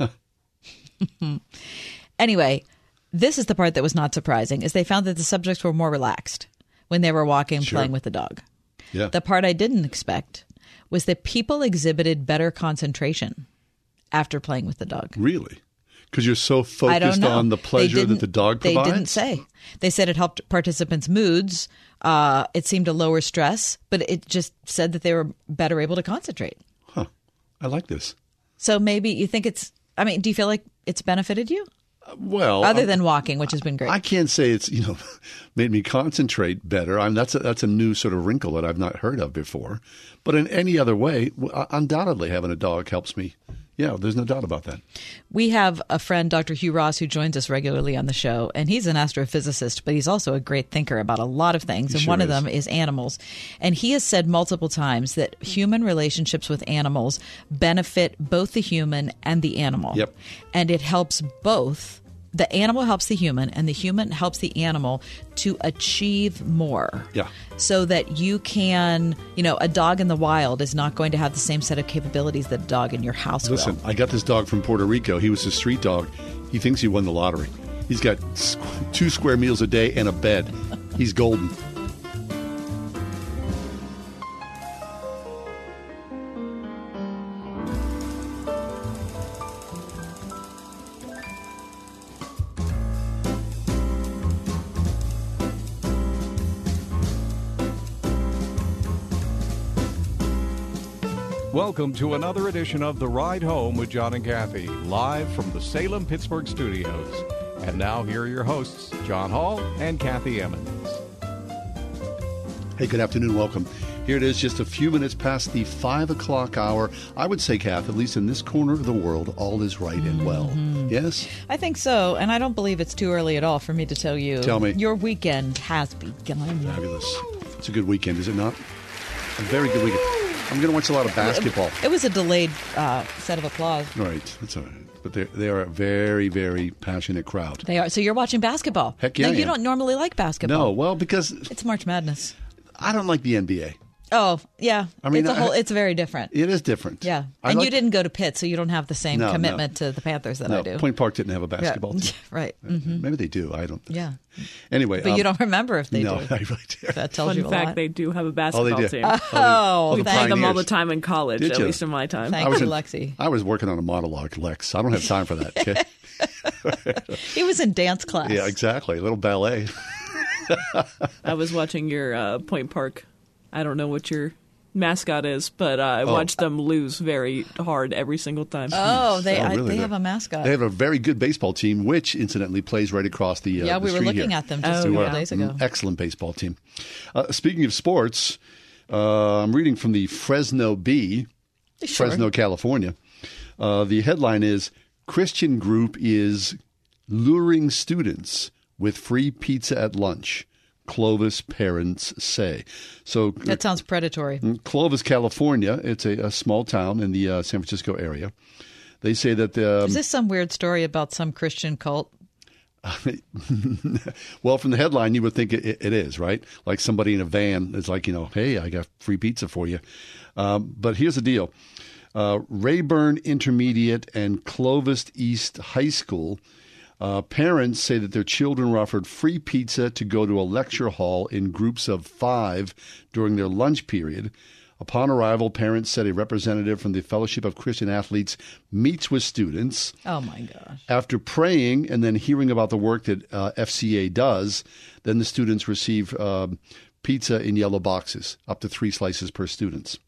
Anyway, this is the part that was not surprising, is they found that the subjects were more relaxed when they were walking and playing with the dog. Yeah. The part I didn't expect was that people exhibited better concentration after playing with the dog. Really? Because you're so focused on the pleasure that the dog provides? They didn't say. They said it helped participants' moods. It seemed to lower stress, but it just said that they were better able to concentrate. Huh. I like this. So maybe you think it's, I mean, do you feel like it's benefited you? Well, other than walking, which has been great. I can't say it's, made me concentrate better. I mean, that's a new sort of wrinkle that I've not heard of before. But in any other way, undoubtedly having a dog helps me. Yeah, there's no doubt about that. We have a friend, Dr. Hugh Ross, who joins us regularly on the show, and he's an astrophysicist, but he's also a great thinker about a lot of things, and one of them is animals. And he has said multiple times that human relationships with animals benefit both the human and the animal. Yep. And it helps both. The animal helps the human, and the human helps the animal to achieve more. Yeah. So that you can, a dog in the wild is not going to have the same set of capabilities that a dog in your house will. Listen, I got this dog from Puerto Rico. He was a street dog. He thinks he won the lottery. He's got 2 square meals a day and a bed. He's golden. Welcome to another edition of The Ride Home with John and Kathy, live from the Salem-Pittsburgh studios. And now here are your hosts, John Hall and Kathy Emmons. Hey, good afternoon. Welcome. Here it is, just a few minutes past the 5 o'clock hour. I would say, Kath, at least in this corner of the world, all is right and well. Yes? I think so, and I don't believe it's too early at all for me to tell you. Tell me. Your weekend has begun. Fabulous. It's a good weekend, is it not? A very good weekend. I'm going to watch a lot of basketball. It was a delayed set of applause. Right. That's all right. But they are a very, very passionate crowd. They are. So you're watching basketball. Heck yeah. Now, you don't normally like basketball. No, well, because it's March Madness. I don't like the NBA. Oh, yeah. I mean, it's very different. It is different. Yeah. And you didn't go to Pitt, so you don't have the same commitment to the Panthers that I do. Point Park didn't have a basketball team. Right. Mm-hmm. Maybe they do. I don't. Yeah. Anyway. But you don't remember if they do. No, I really do. That tells you a lot. Fun fact, they do have a basketball team. Oh, we played them all the time in college, at least in my time. Thank you, Lexi. I was working on a monologue, Lex. I don't have time for that. Okay? He was in dance class. Yeah, exactly. A little ballet. I was watching your Point Park. I don't know what your mascot is, but I watch them lose very hard every single time. Oh, they have a mascot. They have a very good baseball team, which incidentally plays right across the we were looking at them just a couple days ago. Excellent baseball team. Speaking of sports, I'm reading from the Fresno Bee, Fresno, California. The headline is, Christian group is luring students with free pizza at lunch, Clovis parents say. So that sounds predatory. Clovis, California, it's a small town in the San Francisco area. They say that... is this some weird story about some Christian cult? Well, from the headline, you would think it is, right? Like somebody in a van is like, hey, I got free pizza for you. But here's the deal. Rayburn Intermediate and Clovis East High School, parents say that their children were offered free pizza to go to a lecture hall in groups of 5 during their lunch period. Upon arrival, parents said a representative from the Fellowship of Christian Athletes meets with students. Oh, my gosh. After praying and then hearing about the work that FCA does, then the students receive pizza in yellow boxes, up to 3 slices per student.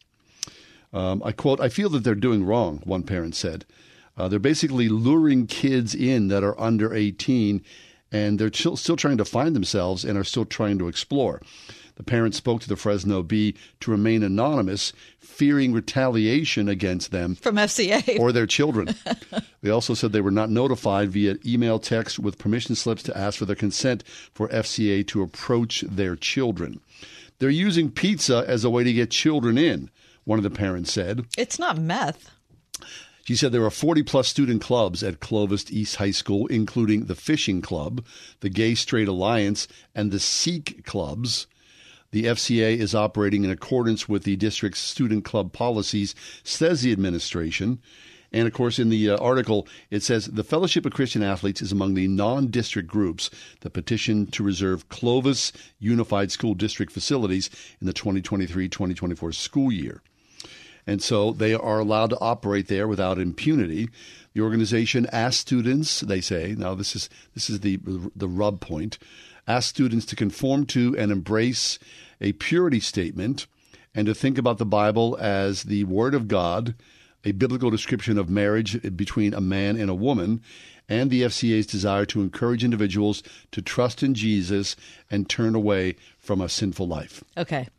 I quote, I feel that they're doing wrong, one parent said. They're basically luring kids in that are under 18, and they're still trying to find themselves and are still trying to explore. The parents spoke to the Fresno Bee to remain anonymous, fearing retaliation against them from FCA or their children. They also said they were not notified via email, text with permission slips to ask for their consent for FCA to approach their children. They're using pizza as a way to get children in, one of the parents said. It's not meth. She said there are 40-plus student clubs at Clovis East High School, including the Fishing Club, the Gay Straight Alliance, and the Sikh clubs. The FCA is operating in accordance with the district's student club policies, says the administration. And, of course, in the article, it says the Fellowship of Christian Athletes is among the non-district groups that petitioned to reserve Clovis Unified School District facilities in the 2023-2024 school year. And so they are allowed to operate there without impunity. The organization asked students, they say, now this is the rub point, asked students to conform to and embrace a purity statement and to think about the Bible as the Word of God, a biblical description of marriage between a man and a woman, and the FCA's desire to encourage individuals to trust in Jesus and turn away from a sinful life. Okay.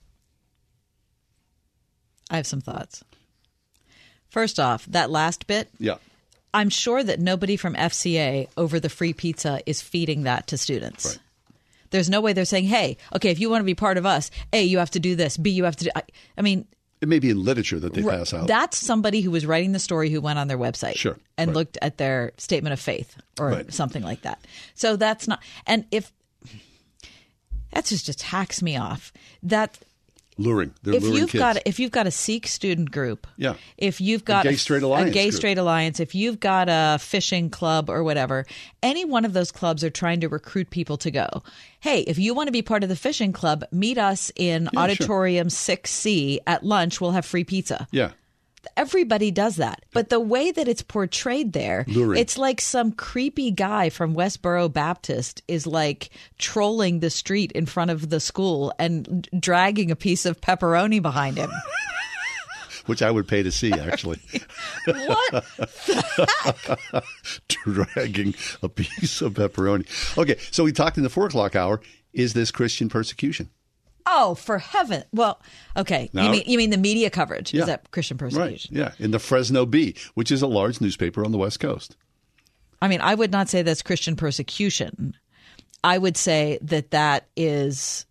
I have some thoughts. First off, that last bit. Yeah. I'm sure that nobody from FCA over the free pizza is feeding that to students. Right. There's no way they're saying, hey, okay, if you want to be part of us, A, you have to do this. B, you have to do... I mean... It may be in literature that they pass out. That's somebody who was writing the story who went on their website. Sure. And looked at their statement of faith or something like that. So that's not... And if... That just hacks me off. That... Luring. They're luring kids. If you've got a Sikh student group, yeah. If you've got a Gay Straight Alliance, if you've got a fishing club or whatever, any one of those clubs are trying to recruit people to go. Hey, if you want to be part of the fishing club, meet us in Auditorium 6C at lunch. We'll have free pizza. Yeah. Everybody does that. But the way that it's portrayed there, luring. It's like some creepy guy from Westboro Baptist is like trolling the street in front of the school and dragging a piece of pepperoni behind him. Which I would pay to see, actually. What the heck? Dragging a piece of pepperoni. Okay, so we talked in the 4 o'clock hour. Is this Christian persecution? Oh, for heaven. Well, okay. Now, you mean the media coverage? Yeah. Is that Christian persecution? Right. Yeah. In the Fresno Bee, which is a large newspaper on the West Coast. I mean, I would not say that's Christian persecution. I would say that is,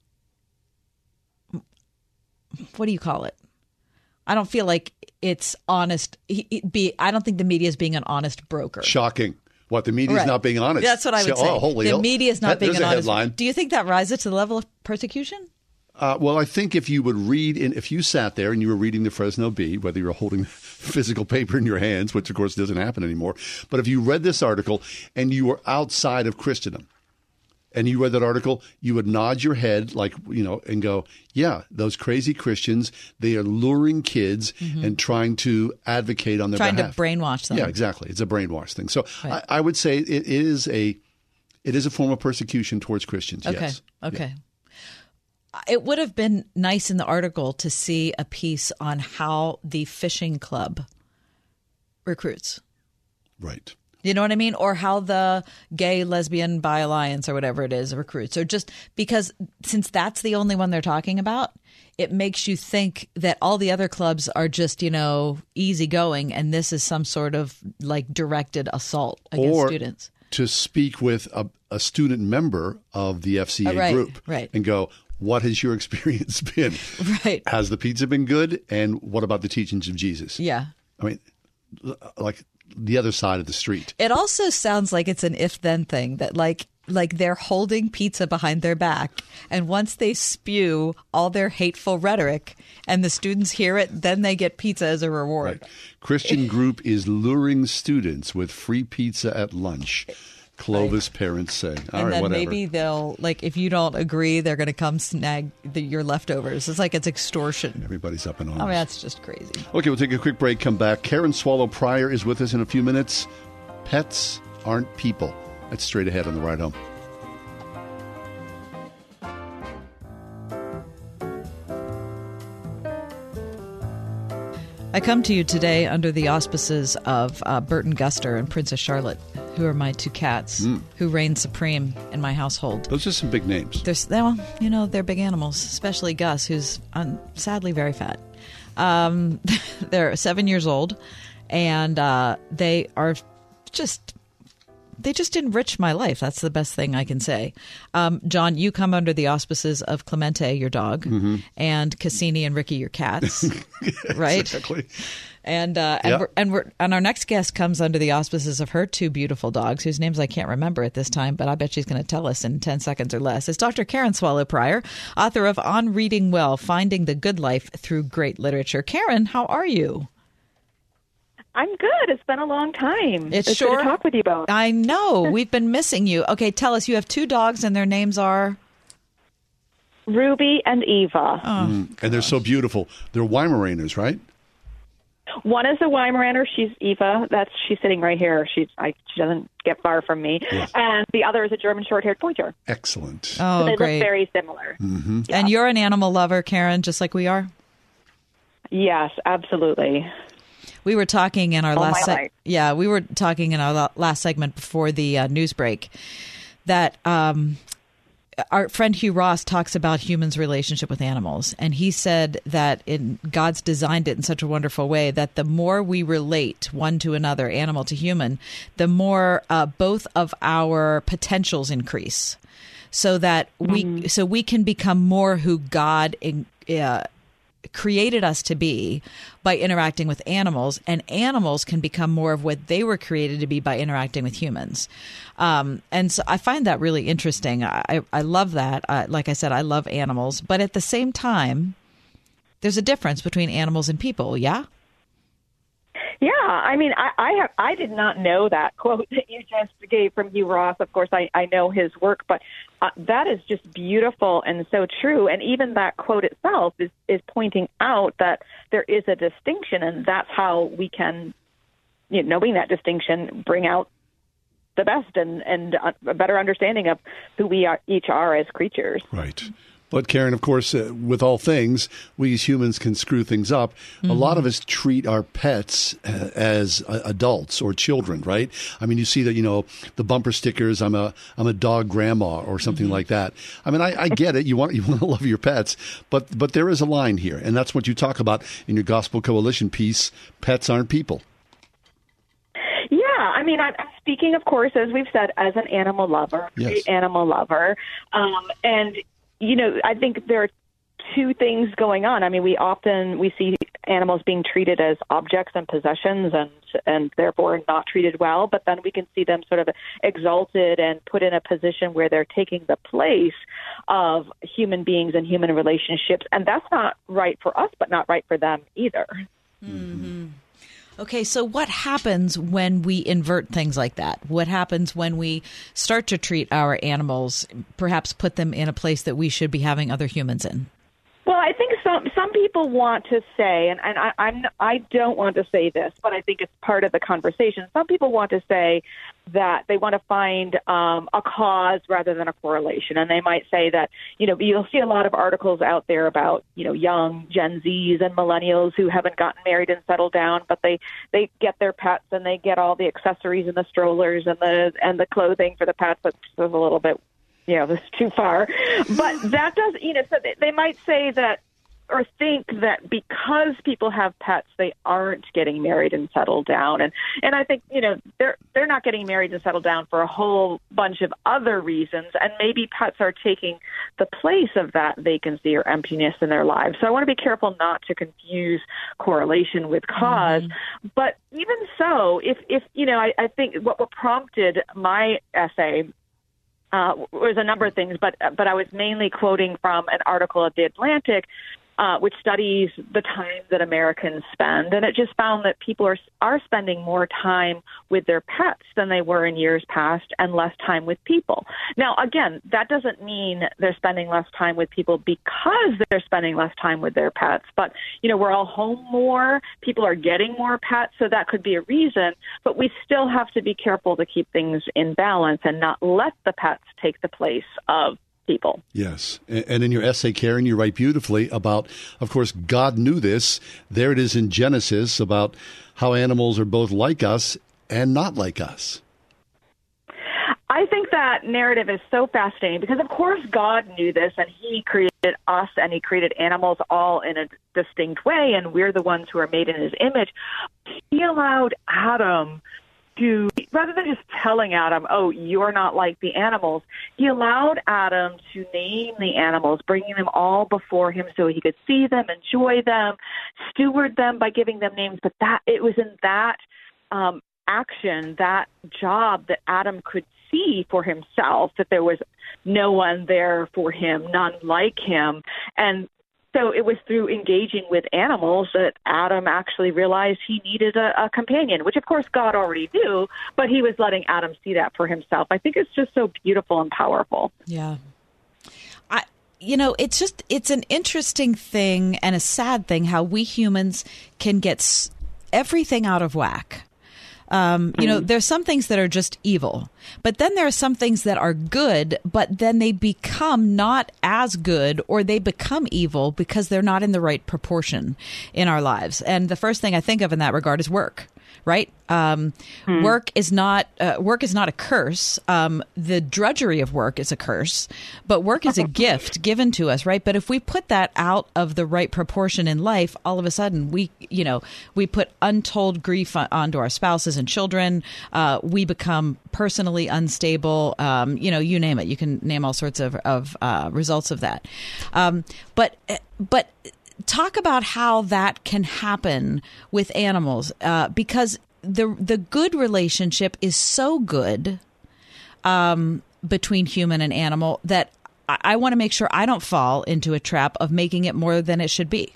what do you call it? I don't feel like it's honest. I don't think the media is being an honest broker. Shocking. What, the media is not being honest? That's what I would say. Oh, holy the media is not being an honest. Headline. Do you think that rises to the level of persecution? Well, I think if you would read, if you sat there and you were reading the Fresno Bee, whether you're holding physical paper in your hands, which of course doesn't happen anymore, but if you read this article and you were outside of Christendom and you read that article, you would nod your head like, and go, yeah, those crazy Christians, they are luring kids and trying to advocate on their behalf. Trying to brainwash them. Yeah, exactly. It's a brainwash thing. So I would say it is a form of persecution towards Christians, okay. yes. Okay. Yeah. It would have been nice in the article to see a piece on how the fishing club recruits. Right. You know what I mean? Or how the gay, lesbian, bi alliance or whatever it is recruits. Or just because since that's the only one they're talking about, it makes you think that all the other clubs are just, easygoing, and this is some sort of like directed assault against students. To speak with a student member of the FCA group and go, what has your experience been? Right. Has the pizza been good? And what about the teachings of Jesus? Yeah. I mean, like the other side of the street. It also sounds like it's an if-then thing, that like they're holding pizza behind their back, and once they spew all their hateful rhetoric and the students hear it, then they get pizza as a reward. Right. Christian group is luring students with free pizza at lunch. Clovis parents say. All right, then whatever. Maybe they'll, if you don't agree, they're going to come snag your leftovers. It's like it's extortion. Everybody's up in arms. I mean, that's just crazy. Okay, we'll take a quick break, come back. Karen Swallow Pryor is with us in a few minutes. Pets aren't people. That's straight ahead on the ride home. I come to you today under the auspices of Burton Guster and Princess Charlotte, who are my two cats, who reign supreme in my household. Those are some big names. They're big animals, especially Gus, who's sadly very fat. They're 7 years old, and they just enrich my life. That's the best thing I can say. John, you come under the auspices of Clemente, your dog, and Cassini and Ricky, your cats, right? Exactly. And our next guest comes under the auspices of her two beautiful dogs, whose names I can't remember at this time, but I bet she's going to tell us in 10 seconds or less. It's Dr. Karen Swallow Pryor, author of On Reading Well, Finding the Good Life Through Great Literature. Karen, how are you? I'm good. It's been a long time. It's good to talk with you both. I know. We've been missing you. Okay, tell us. You have two dogs, and their names are? Ruby and Eva. Oh, and they're so beautiful. They're Weimaraners, right? One is a Weimaraner. She's Eva. She's sitting right here. She doesn't get far from me. Yes. And the other is a German short-haired pointer. Excellent. Oh, so they great. look very similar. Mm-hmm. Yeah. And you're an animal lover, Karen, just like we are? Yes, absolutely. We were talking in our last segment before the news break that our friend Hugh Ross talks about humans' relationship with animals, and he said that God's designed it in such a wonderful way that the more we relate one to another, animal to human, the more both of our potentials increase, so that we can become more who God created us to be by interacting with animals, and animals can become more of what they were created to be by interacting with humans. And so I find that really interesting. I love that. Like I said, I love animals, but at the same time, there's a difference between animals and people. Yeah. Yeah, I mean, I did not know that quote that you just gave from Hugh Ross. Of course, I know his work, but that is just beautiful and so true. And even that quote itself is pointing out that there is a distinction, and that's how we can, knowing that distinction, bring out the best and a better understanding of who we each are as creatures. Right. But Karen, of course, with all things, we as humans can screw things up. Mm-hmm. A lot of us treat our pets as adults or children, right? I mean, you see that, the bumper stickers, I'm a dog grandma or something like that. I mean, I get it. You want to love your pets, but there is a line here. And that's what you talk about in your Gospel Coalition piece, Pets Aren't People. Yeah, I mean, I'm speaking, of course, as we've said, as an animal lover, yes. Animal lover. And I think there are two things going on. I mean, we see animals being treated as objects and possessions and therefore not treated well, but then we can see them sort of exalted and put in a position where they're taking the place of human beings and human relationships. And that's not right for us, but not right for them either. Mm-hmm. Okay, so what happens when we invert things like that? What happens when we start to treat our animals, perhaps put them in a place that we should be having other humans in? Well, I think some people want to say, and I don't want to say this, but I think it's part of the conversation. Some people want to say that they want to find a cause rather than a correlation, and they might say that you'll see a lot of articles out there about young Gen Zs and millennials who haven't gotten married and settled down, but they get their pets and they get all the accessories and the strollers and the clothing for the pets. That's a little bit. This is too far. But that does, so they might say that or think that because people have pets, they aren't getting married and settled down. And I think, they're not getting married and settled down for a whole bunch of other reasons. And maybe pets are taking the place of that vacancy or emptiness in their lives. So I want to be careful not to confuse correlation with cause. Mm-hmm. But even so, if I think what prompted my essay was a number of things, but I was mainly quoting from an article of The Atlantic, which studies the time that Americans spend, and it just found that people are spending more time with their pets than they were in years past and less time with people. Now, again, that doesn't mean they're spending less time with people because they're spending less time with their pets, but, we're all home more, people are getting more pets, so that could be a reason, but we still have to be careful to keep things in balance and not let the pets take the place of people. Yes. And in your essay, Karen, you write beautifully about, of course, God knew this. There it is in Genesis about how animals are both like us and not like us. I think that narrative is so fascinating because, of course, God knew this, and he created us and he created animals all in a distinct way, and we're the ones who are made in his image. He allowed Adam to, rather than just telling Adam, oh, you're not like the animals, he allowed Adam to name the animals, bringing them all before him so he could see them, enjoy them, steward them by giving them names. But it was in that action, that job, that Adam could see for himself that there was no one there for him, none like him. And so it was through engaging with animals that Adam actually realized he needed a companion, which, of course, God already knew, but he was letting Adam see that for himself. I think it's just so beautiful and powerful. Yeah. It's an interesting thing and a sad thing how we humans can get everything out of whack. There's some things that are just evil, but then there are some things that are good, but then they become not as good or they become evil because they're not in the right proportion in our lives. And the first thing I think of in that regard is work, right? Work is not a curse. The drudgery of work is a curse, but work is a gift given to us, right? But if we put that out of the right proportion in life, all of a sudden we put untold grief onto our spouses and children. We become personally unstable. You name it. You can name all sorts of results of that. But talk about how that can happen with animals, because the good relationship is so good between human and animal that I want to make sure I don't fall into a trap of making it more than it should be.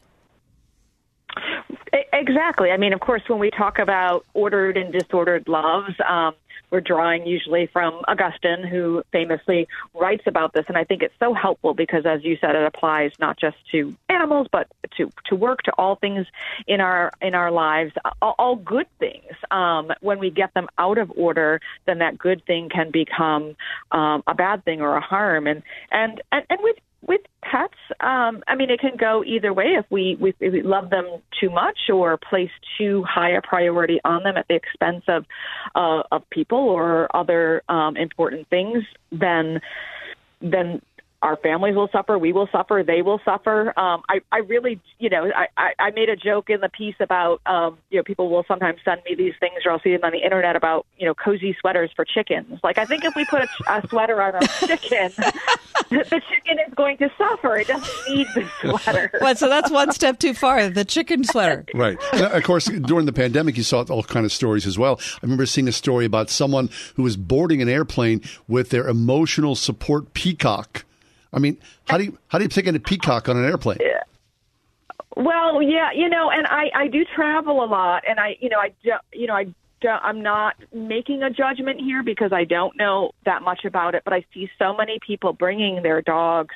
Exactly. I mean, of course, when we talk about ordered and disordered loves, we're drawing usually from Augustine, who famously writes about this. And I think it's so helpful because, as you said, it applies not just to animals, but to work, to all things in our lives, all good things. When we get them out of order, then that good thing can become a bad thing or a harm. And with pets, it can go either way if we love them too much or place too high a priority on them at the expense of people or other important things, then our families will suffer, we will suffer, they will suffer. I really, I made a joke in the piece about, people will sometimes send me these things or I'll see them on the internet about, cozy sweaters for chickens. Like, I think if we put a sweater on a chicken, the chicken is going to suffer. It doesn't need the sweater. Well, so that's one step too far, the chicken sweater. Right. Of course, during the pandemic, you saw all kind of stories as well. I remember seeing a story about someone who was boarding an airplane with their emotional support peacock. I mean, how do you pick a peacock on an airplane? Yeah. Well, yeah, and I do travel a lot, and I'm not making a judgment here because I don't know that much about it, but I see so many people bringing their dogs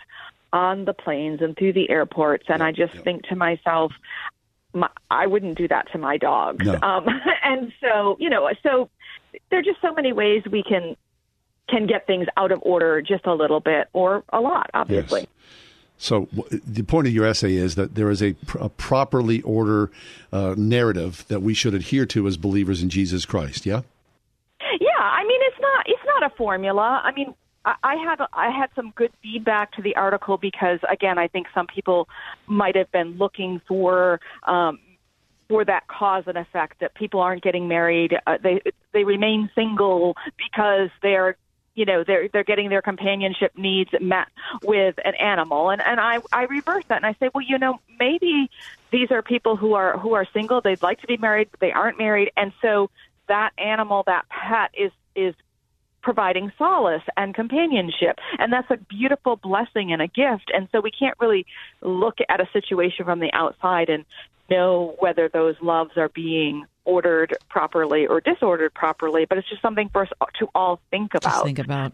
on the planes and through the airports. And I just think to myself, I wouldn't do that to my dogs. No. And so, so there are just so many ways we can get things out of order just a little bit or a lot, obviously. Yes. So the point of your essay is that there is a properly ordered narrative that we should adhere to as believers in Jesus Christ. Yeah. Yeah. I mean, it's not a formula. I mean, I had some good feedback to the article because, again, I think some people might have been looking for that cause and effect, that people aren't getting married. They remain single because they're getting their companionship needs met with an animal. And I reverse that and I say, well, maybe these are people who are single. They'd like to be married, but they aren't married. And so that animal, that pet is providing solace and companionship. And that's a beautiful blessing and a gift. And so we can't really look at a situation from the outside and know whether those loves are being ordered properly or disordered properly, but it's just something for us to all think about. Just think about.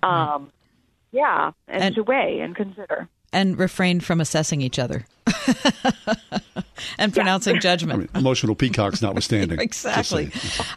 And to weigh and consider. And refrain from assessing each other and pronouncing judgment. Emotional peacocks notwithstanding. Exactly.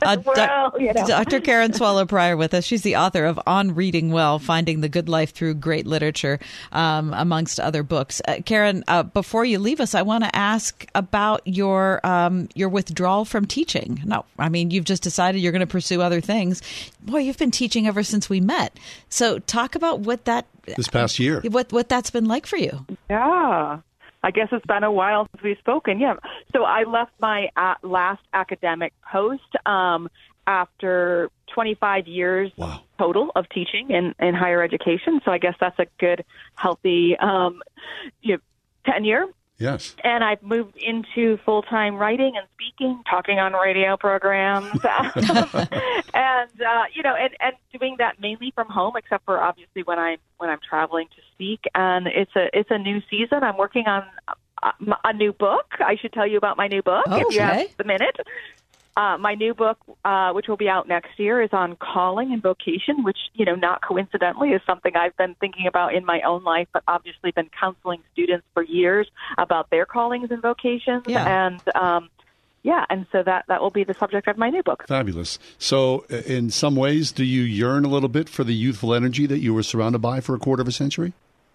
Dr. Karen Swallow Prior with us. She's the author of On Reading Well, Finding the Good Life Through Great Literature, amongst other books. Karen, before you leave us, I want to ask about your withdrawal from teaching. No, I mean, you've just decided you're going to pursue other things. Boy, you've been teaching ever since we met. So talk about this past year, what that's been like for you. Yeah. I guess it's been a while since we've spoken. Yeah. So I left my last academic post after 25 years total of teaching in higher education. So I guess that's a good, healthy tenure. Yes. And I've moved into full-time writing and speaking, talking on radio programs, and doing that mainly from home, except for obviously when I'm traveling to speak. And it's a new season. I'm working on a new book. I should tell you about my new book if you have the minute. My new book, which will be out next year, is on calling and vocation, which, not coincidentally is something I've been thinking about in my own life, but obviously been counseling students for years about their callings and vocations. Yeah. And so that will be the subject of my new book. Fabulous. So in some ways, do you yearn a little bit for the youthful energy that you were surrounded by for a quarter of a century?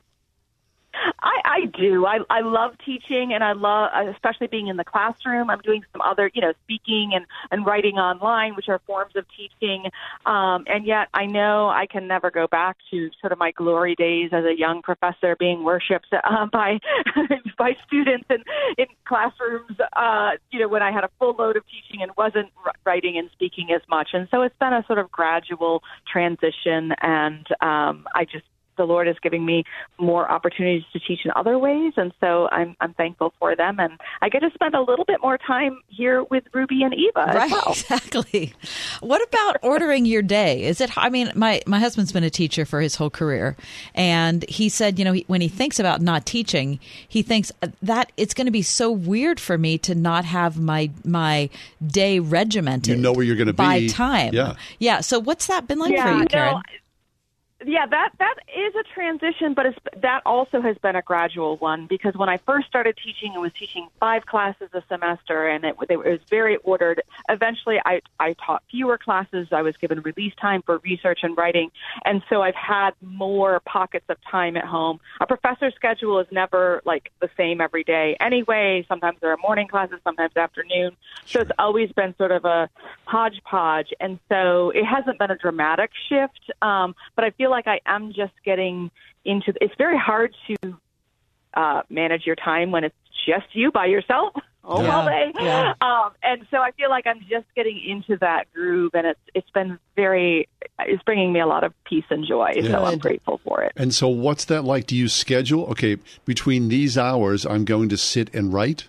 I do. I love teaching, and I love, especially being in the classroom. I'm doing some other, speaking and writing online, which are forms of teaching. And yet I know I can never go back to sort of my glory days as a young professor being worshipped by students in classrooms, when I had a full load of teaching and wasn't writing and speaking as much. And so it's been a sort of gradual transition, and the Lord is giving me more opportunities to teach in other ways, and so I'm thankful for them. And I get to spend a little bit more time here with Ruby and Eva as well. Exactly. What about ordering your day? Is it? I mean, my husband's been a teacher for his whole career, and he said, when he thinks about not teaching, he thinks that it's going to be so weird for me to not have my day regimented. You know where you're going to be by time. Yeah. So what's that been like for you, Karen? Yeah, that is a transition, but that also has been a gradual one, because when I first started teaching, I was teaching 5 classes a semester, and it was very ordered. Eventually, I taught fewer classes. I was given release time for research and writing, and so I've had more pockets of time at home. A professor's schedule is never like the same every day anyway. Sometimes there are morning classes, sometimes afternoon. So it's always been sort of a hodgepodge, and so it hasn't been a dramatic shift, but I feel like I am just getting into. It's very hard to manage your time when it's just you by yourself all day. Yeah. And so I feel like I'm just getting into that groove, and it's bringing me a lot of peace and joy. Yeah. So I'm grateful for it. And so what's that like? Do you schedule, okay, between these hours, I'm going to sit and write?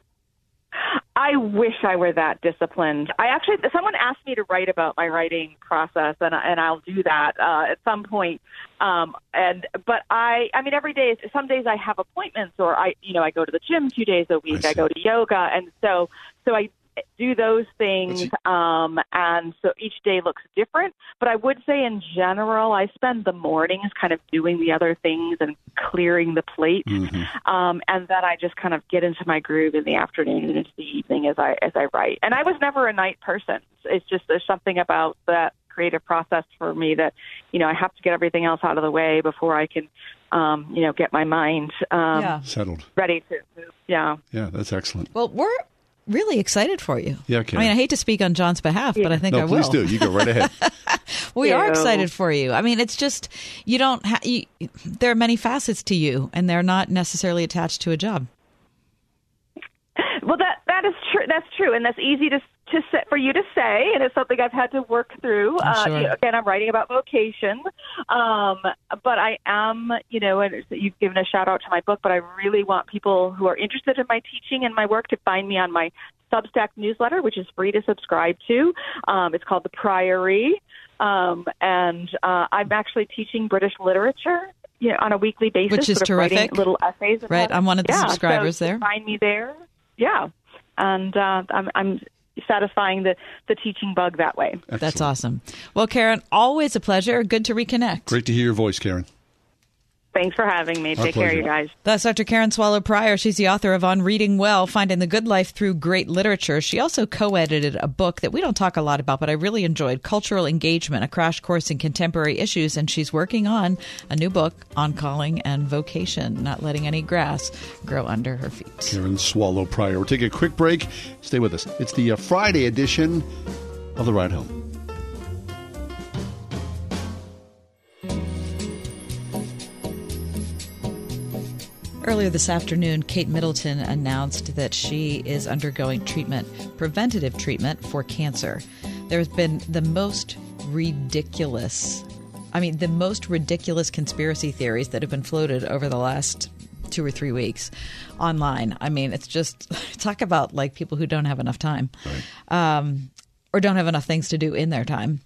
I wish I were that disciplined. Someone asked me to write about my writing process, and I'll do that at some point. But I mean, every day. Some days I have appointments, or I go to the gym 2 days a week. I go to yoga, and so do those things, and so each day looks different. But I would say in general, I spend the mornings kind of doing the other things and clearing the plate, and then I just kind of get into my groove in the afternoon and into the evening as I write. And I was never a night person. It's just there's something about that creative process for me that, I have to get everything else out of the way before I can, get my mind settled, ready to move. Yeah. Yeah, that's excellent. Well, we're really excited for you. Yeah, okay. I mean, I hate to speak on John's behalf, but I think I will. No, please do. You go right ahead. We are excited for you. I mean, it's just there are many facets to you, and they're not necessarily attached to a job. Well, that is true. That's true, and that's easy to for you to say, and it's something I've had to work through. Sure. Again, I'm writing about vocation, but I am, and you've given a shout out to my book, but I really want people who are interested in my teaching and my work to find me on my Substack newsletter, which is free to subscribe to. It's called The Priory, and I'm actually teaching British literature on a weekly basis, which is terrific. Writing little essays. Right, I'm one of the subscribers there. Find me there. Yeah, and I'm satisfying the teaching bug that way. Excellent. That's awesome. Well, Karen, always a pleasure. Good to reconnect. Great to hear your voice, Karen. Thanks for having me. Take care, you guys. That's Dr. Karen Swallow Prior. She's the author of On Reading Well, Finding the Good Life Through Great Literature. She also co-edited a book that we don't talk a lot about, but I really enjoyed, Cultural Engagement, a crash course in contemporary issues. And she's working on a new book on calling and vocation, not letting any grass grow under her feet. Karen Swallow Prior. We'll take a quick break. Stay with us. It's the Friday edition of The Ride Home. Earlier this afternoon, Kate Middleton announced that she is undergoing preventative treatment for cancer. There's been the most ridiculous conspiracy theories that have been floated over the last 2 or 3 weeks online. I mean, it's just, talk about like people who don't have enough time, or don't have enough things to do in their time.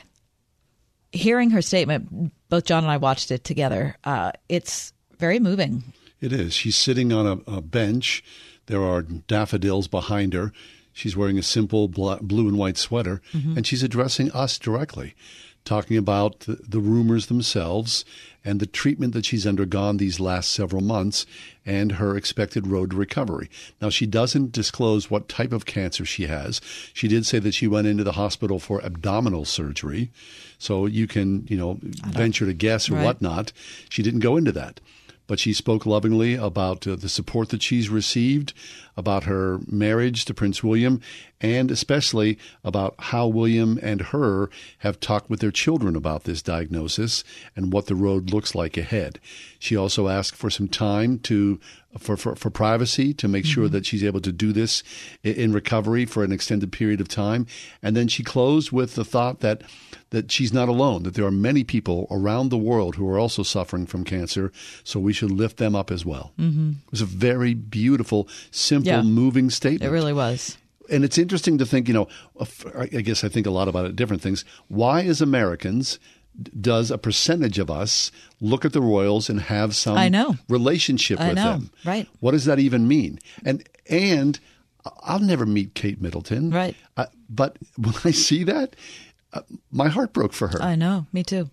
Hearing her statement, both John and I watched it together. It's very moving. It is. She's sitting on a bench. There are daffodils behind her. She's wearing a simple blue and white sweater, and she's addressing us directly, talking about the rumors themselves and the treatment that she's undergone these last several months and her expected road to recovery. Now, she doesn't disclose what type of cancer she has. She did say that she went into the hospital for abdominal surgery, so you can, venture to guess or whatnot. She didn't go into that. But she spoke lovingly about the support that she's received, about her marriage to Prince William, and especially about how William and her have talked with their children about this diagnosis and what the road looks like ahead. She also asked for some time for privacy to make sure that she's able to do this in recovery for an extended period of time. And then she closed with the thought that she's not alone, that there are many people around the world who are also suffering from cancer, so we should lift them up as well. It was a very beautiful, simple, moving statement. It really was. And it's interesting to think, I guess I think a lot about it, different things. Why, as Americans, does a percentage of us look at the royals and have some relationship with them? Right. What does that even mean? And I'll never meet Kate Middleton. Right. But when I see that, my heart broke for her. I know. Me too.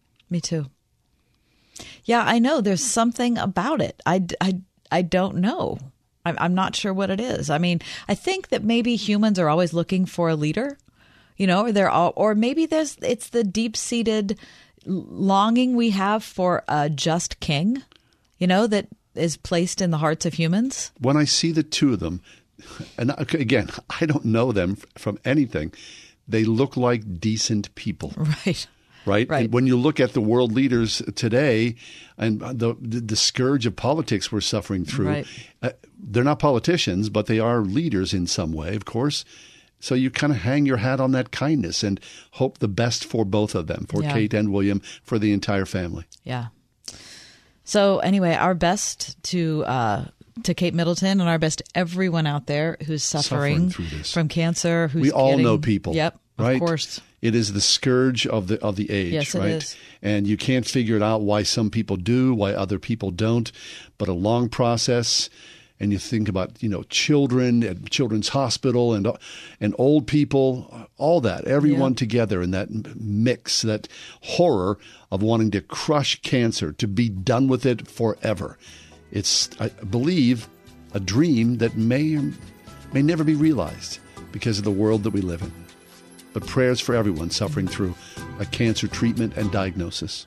Yeah, I know. There's something about it. I don't know. I'm not sure what it is. I mean, I think that maybe humans are always looking for a leader, or maybe it's the deep-seated longing we have for a just king, that is placed in the hearts of humans. When I see the two of them, and again, I don't know them from anything, they look like decent people. Right. And when you look at the world leaders today and the scourge of politics we're suffering through, they're not politicians, but they are leaders in some way, of course. So you kind of hang your hat on that kindness and hope the best for both of them, for Kate and William, for the entire family. Yeah. So anyway, our best to Kate Middleton and our best to everyone out there who's suffering through this. From cancer. We all know people. Yep. Right? Of course. It is the scourge of the age, yes, right? It is. And you can't figure it out why some people do, why other people don't. But a long process, and you think about, children at Children's Hospital and old people, all that, everyone together in that mix, that horror of wanting to crush cancer, to be done with it forever. It's, I believe, a dream that may never be realized because of the world that we live in. But prayers for everyone suffering through a cancer treatment and diagnosis.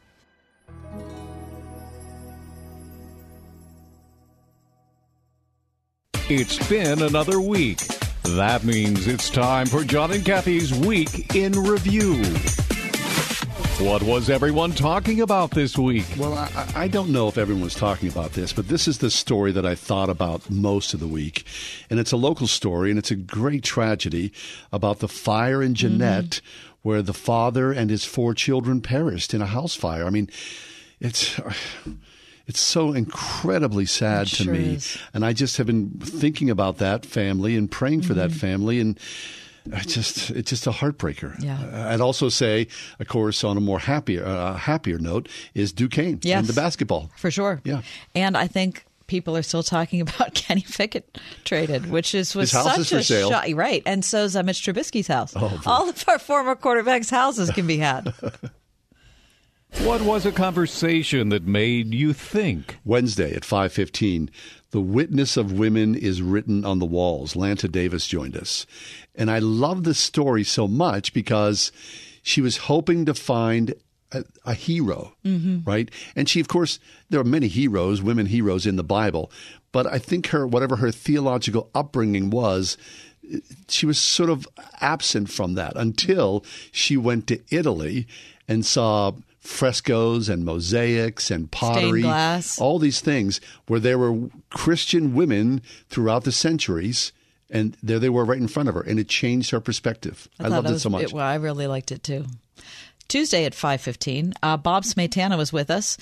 It's been another week. That means it's time for John and Kathy's Week in Review. What was everyone talking about this week? Well, I don't know if everyone was talking about this, but this is the story that I thought about most of the week. And it's a local story, and it's a great tragedy about the fire in Jeanette, where the father and his 4 children perished in a house fire. I mean, it's so incredibly sad to me. And I just have been thinking about that family and praying for that family, and it's just a heartbreaker. Yeah. I'd also say, of course, on a more happier note, is Duquesne and the basketball. For sure. Yeah. And I think people are still talking about Kenny Pickett traded, which was his house such is for a sale. shock. Right. And so is Mitch Trubisky's house. Oh, all of our former quarterbacks' houses can be had. What was a conversation that made you think? Wednesday at 5:15, the witness of women is written on the walls. Lanta Davis joined us. And I love this story so much because she was hoping to find a hero, right? And she, of course, there are many heroes, women heroes in the Bible. But I think whatever her theological upbringing was, she was sort of absent from that until she went to Italy and saw frescoes and mosaics and pottery, stained glass, all these things where there were Christian women throughout the centuries, and there they were right in front of her, and it changed her perspective. I loved it so much. I really liked it too. Tuesday at 5:15, Bob Smetana was with us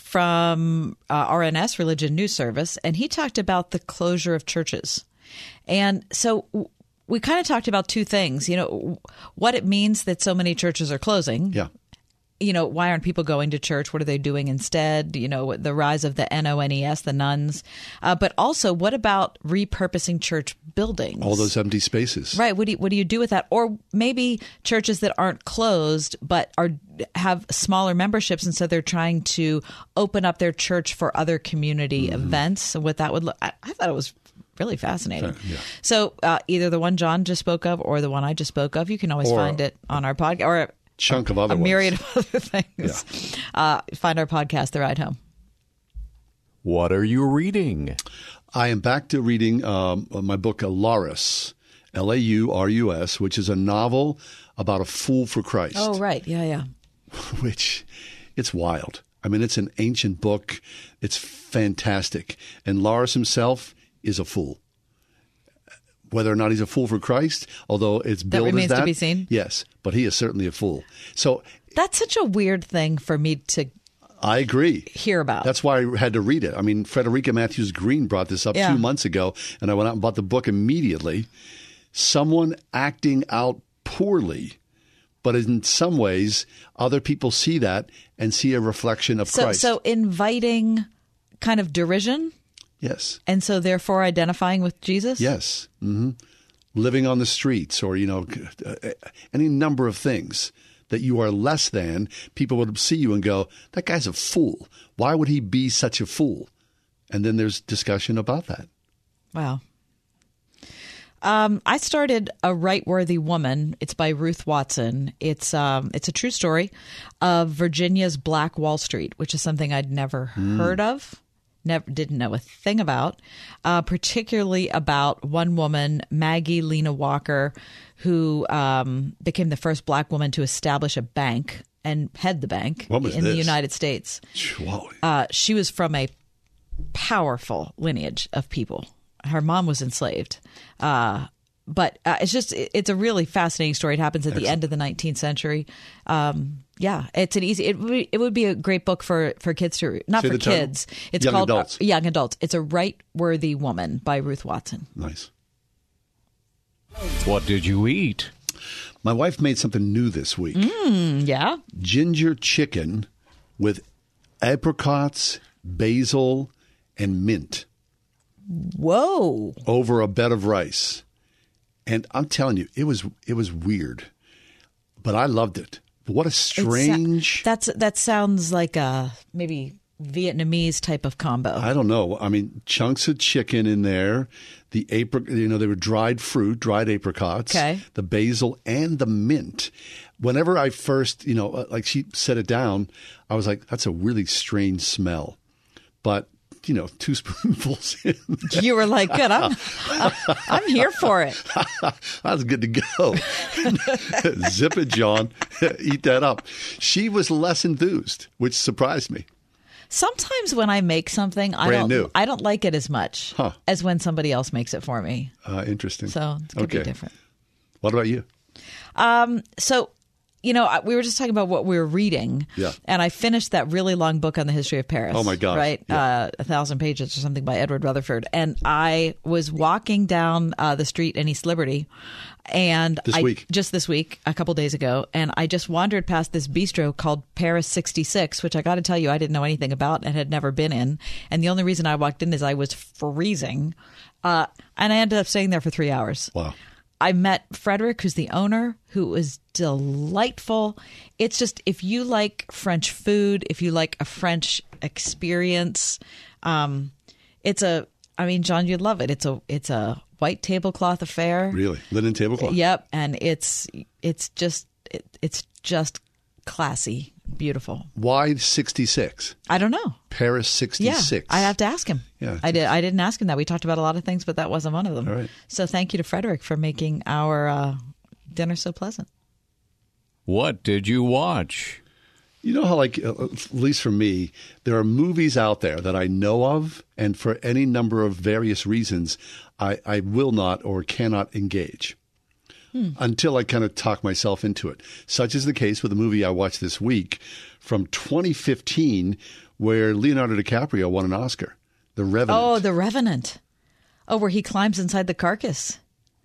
from RNS, Religion News Service, and he talked about the closure of churches. And so we kind of talked about 2 things, what it means that so many churches are closing. Yeah. Why aren't people going to church? What are they doing instead? The rise of the NONES, the nuns. But also, what about repurposing church buildings? All those empty spaces. Right. What do you do with that? Or maybe churches that aren't closed but have smaller memberships, and so they're trying to open up their church for other community events. And what that would look, I thought it was really fascinating. Yeah. So either the one John just spoke of or the one I just spoke of, you can always find it on our podcast or chunk of other a myriad of other things. Yeah. Find our podcast, The Ride Home. What are you reading? I am back to reading my book, Laurus, Laurus, which is a novel about a fool for Christ. Oh, right. Yeah. Which, it's wild. I mean, it's an ancient book. It's fantastic. And Laurus himself is a fool. Whether or not he's a fool for Christ, although it's billed remains as that, to be seen. Yes, but he is certainly a fool. So that's such a weird thing for me to I agree. Hear about. That's why I had to read it. I mean, Frederica Matthews Green brought this up 2 months ago, and I went out and bought the book immediately. Someone acting out poorly, but in some ways, other people see that and see a reflection of Christ. So inviting kind of derision? Yes. And so therefore identifying with Jesus? Yes. Mm-hmm. Living on the streets or, any number of things that you are less than, people would see you and go, that guy's a fool. Why would he be such a fool? And then there's discussion about that. Wow. I started A Right-Worthy Woman. It's by Ruth Watson. It's a true story of Virginia's Black Wall Street, which is something I'd never heard of. Didn't know a thing about, particularly about one woman, Maggie Lena Walker, who became the first Black woman to establish a bank and head the bank in the United States. She was from a powerful lineage of people. Her mom was enslaved. But it's a really fascinating story. It happens at the end of the 19th century. It's it would be a great book for kids to read. Not for kids. It's called Young Adults. It's A Right-Worthy Woman by Ruth Watson. Nice. What did you eat? My wife made something new this week. Yeah? Ginger chicken with apricots, basil, and mint. Whoa. over a bed of rice. And I'm telling you, it was weird, but I loved it. What a strange. That sounds like a maybe Vietnamese type of combo. I don't know. I mean, chunks of chicken in there, the they were dried fruit, dried apricots, the basil and the mint. Whenever I first, like she set it down, I was like, that's a really strange smell. But 2 spoonfuls in. You were like, good, I'm here for it. I was good to go. Zip it, John. Eat that up. She was less enthused, which surprised me. Sometimes when I make something, I don't like it as much as when somebody else makes it for me. Interesting. So it could be different. What about you? We were just talking about what we were reading. Yeah. And I finished that really long book on the history of Paris. Oh, my God. Right? Yeah. 1,000 pages or something by Edward Rutherford. And I was walking down the street in East Liberty. And just this week, a couple days ago, and I just wandered past this bistro called Paris 66, which I got to tell you, I didn't know anything about and had never been in. And the only reason I walked in is I was freezing. And I ended up staying there for 3 hours. Wow. I met Frederick, who's the owner, who was delightful. It's just, if you like French food, if you like a French experience, John, you'd love it. It's a white tablecloth affair. Really? Linen tablecloth? Yep. And it's just classy, beautiful. Why 66? I don't know. Paris 66. Yeah, I have to ask him. Yeah, I didn't ask him that. We talked about a lot of things, but that wasn't one of them. All right. So thank you to Frederick for making our dinner so pleasant. What did you watch? You know how, at least for me, there are movies out there that I know of, and for any number of various reasons, I will not or cannot engage until I kind of talk myself into it. Such is the case with the movie I watched this week from 2015, where Leonardo DiCaprio won an Oscar, The Revenant. Oh, The Revenant. Oh, where he climbs inside the carcass.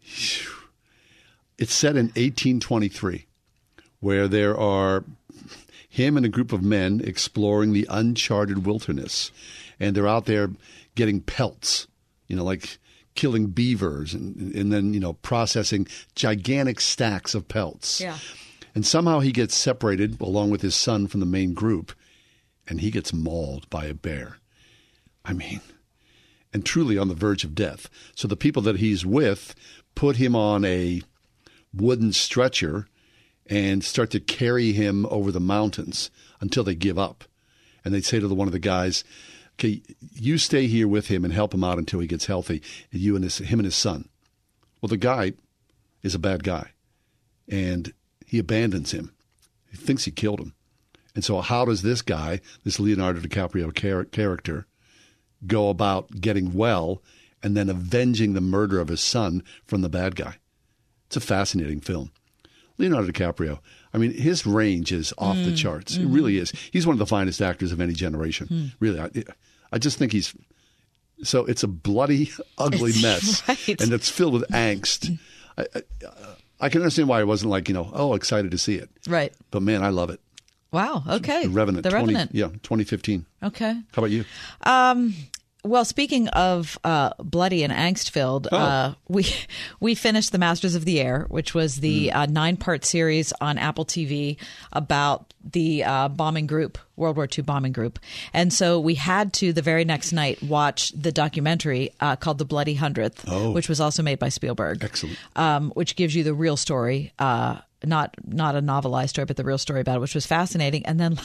It's set in 1823, where there are him and a group of men exploring the uncharted wilderness. And they're out there getting pelts, like killing beavers and then, processing gigantic stacks of pelts. Yeah. And somehow he gets separated along with his son from the main group, and he gets mauled by a bear. And truly on the verge of death. So the people that he's with put him on a wooden stretcher and start to carry him over the mountains until they give up. And they say to one of the guys, okay, you stay here with him and help him out until he gets healthy, him and his son. Well, the guy is a bad guy, and he abandons him. He thinks he killed him. And so how does this guy, this Leonardo DiCaprio character, go about getting well and then avenging the murder of his son from the bad guy? It's a fascinating film. Leonardo DiCaprio, his range is off the charts. It really is. He's one of the finest actors of any generation. Really, I just think so it's a bloody, ugly mess. Right. And it's filled with angst. I can understand why I wasn't excited to see it. Right. But man, I love it. Wow. Okay. The Revenant. The Revenant. 2015. Okay. How about you? Well, speaking of bloody and angst-filled, we finished The Masters of the Air, which was the 9-part series on Apple TV about the bombing group, World War II bombing group. And so we had to, the very next night, watch the documentary called The Bloody 100th, which was also made by Spielberg. Excellent. Which gives you the real story, not a novelized story, but the real story about it, which was fascinating. And then...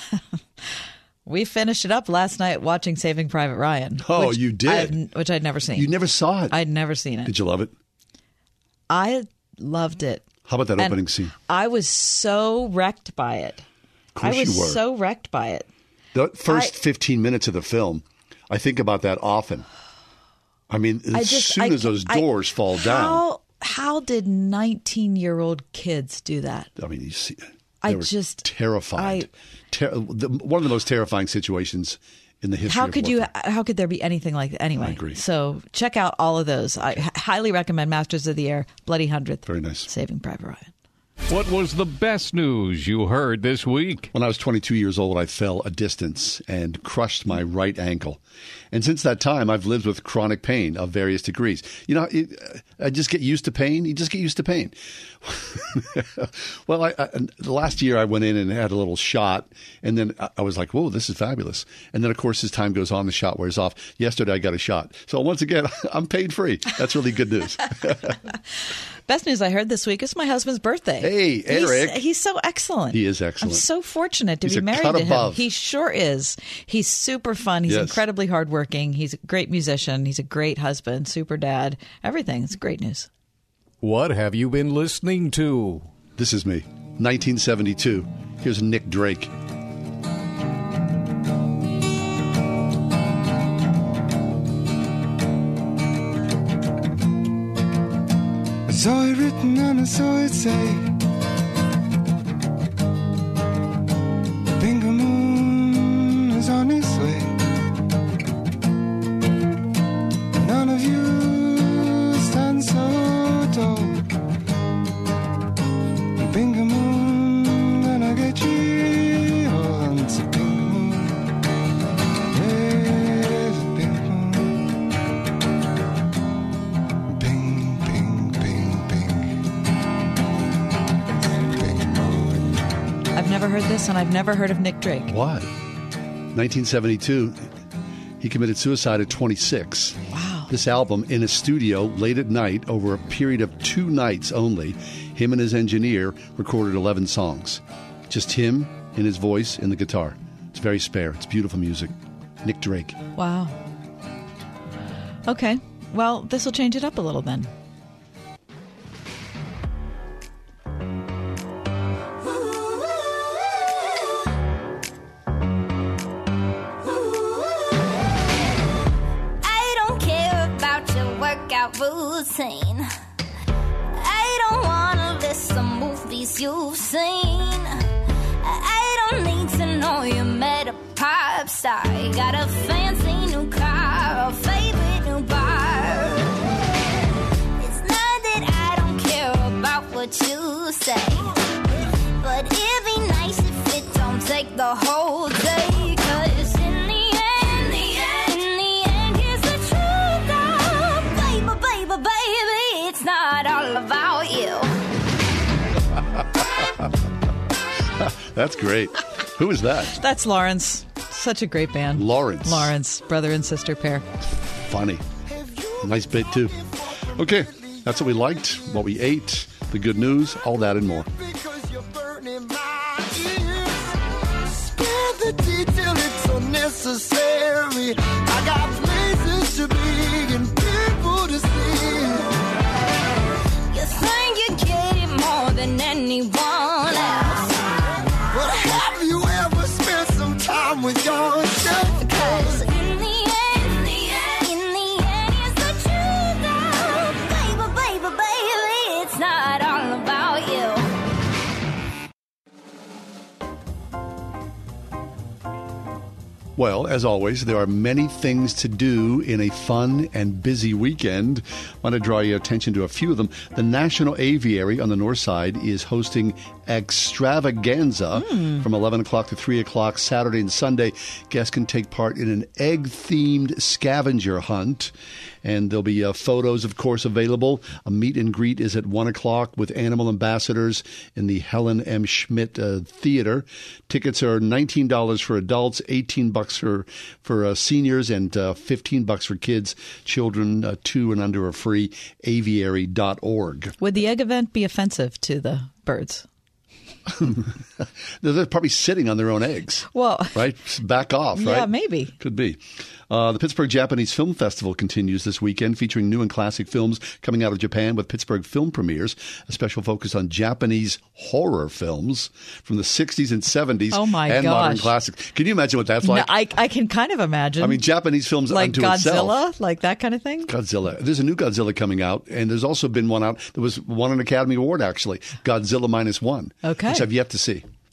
we finished it up last night watching Saving Private Ryan. Oh, you did? Which I'd never seen. You never saw it? I'd never seen it. Did you love it? I loved it. How about that opening scene? I was so wrecked by it. Of course you were. I was so wrecked by it. The first 15 minutes of the film, I think about that often. As soon as those doors fall down. How did 19-year-old kids do that? You see... They were terrified. One of the most terrifying situations in the history of warfare. How could there be anything like that? Anyway, I agree. So check out all of those. I highly recommend Masters of the Air, Bloody 100th. Very nice. Saving Private Ryan. What was the best news you heard this week? When I was 22 years old, I fell a distance and crushed my right ankle. And since that time, I've lived with chronic pain of various degrees. You know, I just get used to pain. You just get used to pain. Well, the last year I went in and had a little shot, and then I was like, whoa, this is fabulous. And then, of course, as time goes on, the shot wears off. Yesterday, I got a shot. So once again, I'm paid-free. That's really good news. Best news I heard this week is my husband's birthday. Hey, Eric. He's so excellent. He is excellent. I'm so fortunate to He's be a married cut to him. above. He sure is. He's super fun. He's incredibly hardworking. He's a great musician. He's a great husband, super dad, everything. It's great news. What have you been listening to? This is me. 1972. Here's Nick Drake. I saw it written and I saw it say, the Bingo Moon is on its way. None of you stand so tall. The Bingo Moon gonna get you. Oh, it's a Bingo Moon. Yes, Bingo Moon. Bing, bing, bing, bing. Bingo Moon. I've never heard this, and I've never heard of Nick Drake. What? 1972. He committed suicide at 26. Wow. This album, in a studio, late at night, over a period of 2 nights only, him and his engineer recorded 11 songs. Just him and his voice and the guitar. It's very spare. It's beautiful music. Nick Drake. Wow. Okay. Well, this will change it up a little then. I don't care about your workout routine. I don't wanna list the movies you've seen. I don't need to know you met a pop star. You got a fancy new car, a favorite new bar. It's not that I don't care about what you say, but it'd be nice if it don't take the whole day. 'Cause in the end, here's the truth. Oh, baby, it's not all about you. That's great. Who is that? That's Lawrence. Such a great band. Lawrence, brother and sister pair. Funny. Nice bit, too. Okay, that's what we liked, what we ate, the good news, all that and more. Because you're burning my ears. Spare the detail, it's unnecessary. I got places to be and people to see. You think you get it more than anyone else. But have you ever spent some time with yourself? 'Cause in the end, it's the truth. Oh, baby, it's not all about you. Well, as always, there are many things to do in a fun and busy weekend. I want to draw your attention to a few of them. The National Aviary on the north side is hosting Extravaganza from 11 o'clock to 3 o'clock Saturday and Sunday. Guests can take part in an egg-themed scavenger hunt. And there'll be photos, of course, available. A meet and greet is at 1 o'clock with animal ambassadors in the Helen M. Schmidt Theater. Tickets are $19 for adults, $18 for seniors, and $15 for kids. Children 2 and under are free. Aviary.org. Would the egg event be offensive to the birds? They're probably sitting on their own eggs. Well, right? Back off, right? Yeah, maybe. Could be. The Pittsburgh Japanese Film Festival continues this weekend, featuring new and classic films coming out of Japan with Pittsburgh film premieres. A special focus on Japanese horror films from the 60s and 70s and modern classics. Can you imagine what that's like? No, I can kind of imagine. I mean, Japanese films like unto Godzilla, itself. like that kind of thing? Godzilla. There's a new Godzilla coming out, and there's also been one out. There was won an Academy Award, actually. Godzilla -1. Okay. Which I've yet to see.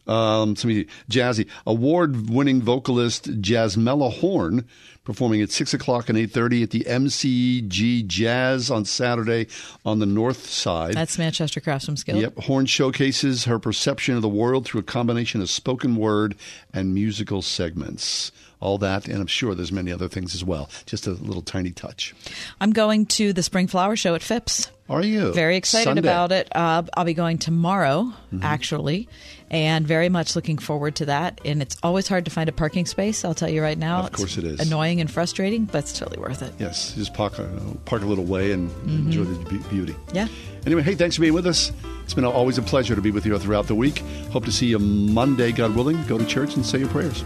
Jazzy. Award-winning vocalist Jasmella Horn performing at 6 o'clock and 8:30 at the MCG Jazz on Saturday on the North Side. That's Manchester Craftsman's Guild. Yep. Horn showcases her perception of the world through a combination of spoken word and musical segments. All that, and I'm sure there's many other things as well. Just a little tiny touch. I'm going to the Spring Flower Show at Phipps. Are you? Very excited Sunday. about it. I'll be going tomorrow, actually, and very much looking forward to that. And it's always hard to find a parking space, I'll tell you right now. Of course it is. Annoying and frustrating, but it's totally worth it. Yes, just park a little way and enjoy the beauty. Yeah. Anyway, hey, thanks for being with us. It's been always a pleasure to be with you throughout the week. Hope to see you Monday, God willing. Go to church and say your prayers.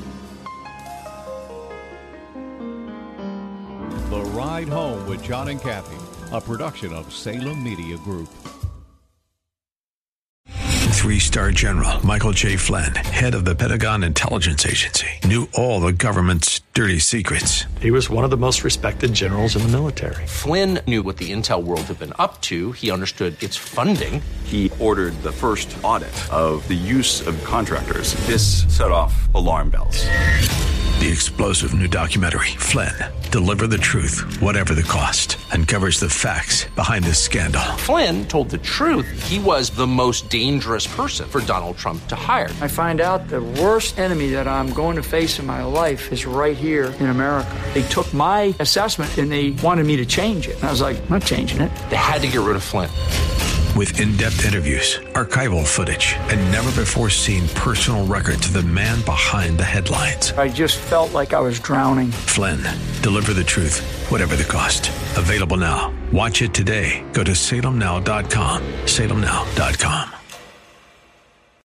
The Ride Home with John and Kathy, a production of Salem Media Group. 3-star General Michael J. Flynn, head of the Pentagon Intelligence Agency, knew all the government's dirty secrets. He was one of the most respected generals in the military. Flynn knew what the intel world had been up to. He understood its funding. He ordered the first audit of the use of contractors. This set off alarm bells. The explosive new documentary, Flynn, Deliver the Truth, Whatever the Cost, uncovers the facts behind this scandal. Flynn told the truth. He was the most dangerous person for Donald Trump to hire. I find out the worst enemy that I'm going to face in my life is right here in America. They took my assessment and they wanted me to change it. And I was like, I'm not changing it. They had to get rid of Flynn. With in-depth interviews, archival footage, and never-before-seen personal records of the man behind the headlines. I just felt like I was drowning. Flynn, Deliver the Truth, Whatever the Cost. Available now. Watch it today. Go to salemnow.com. salemnow.com.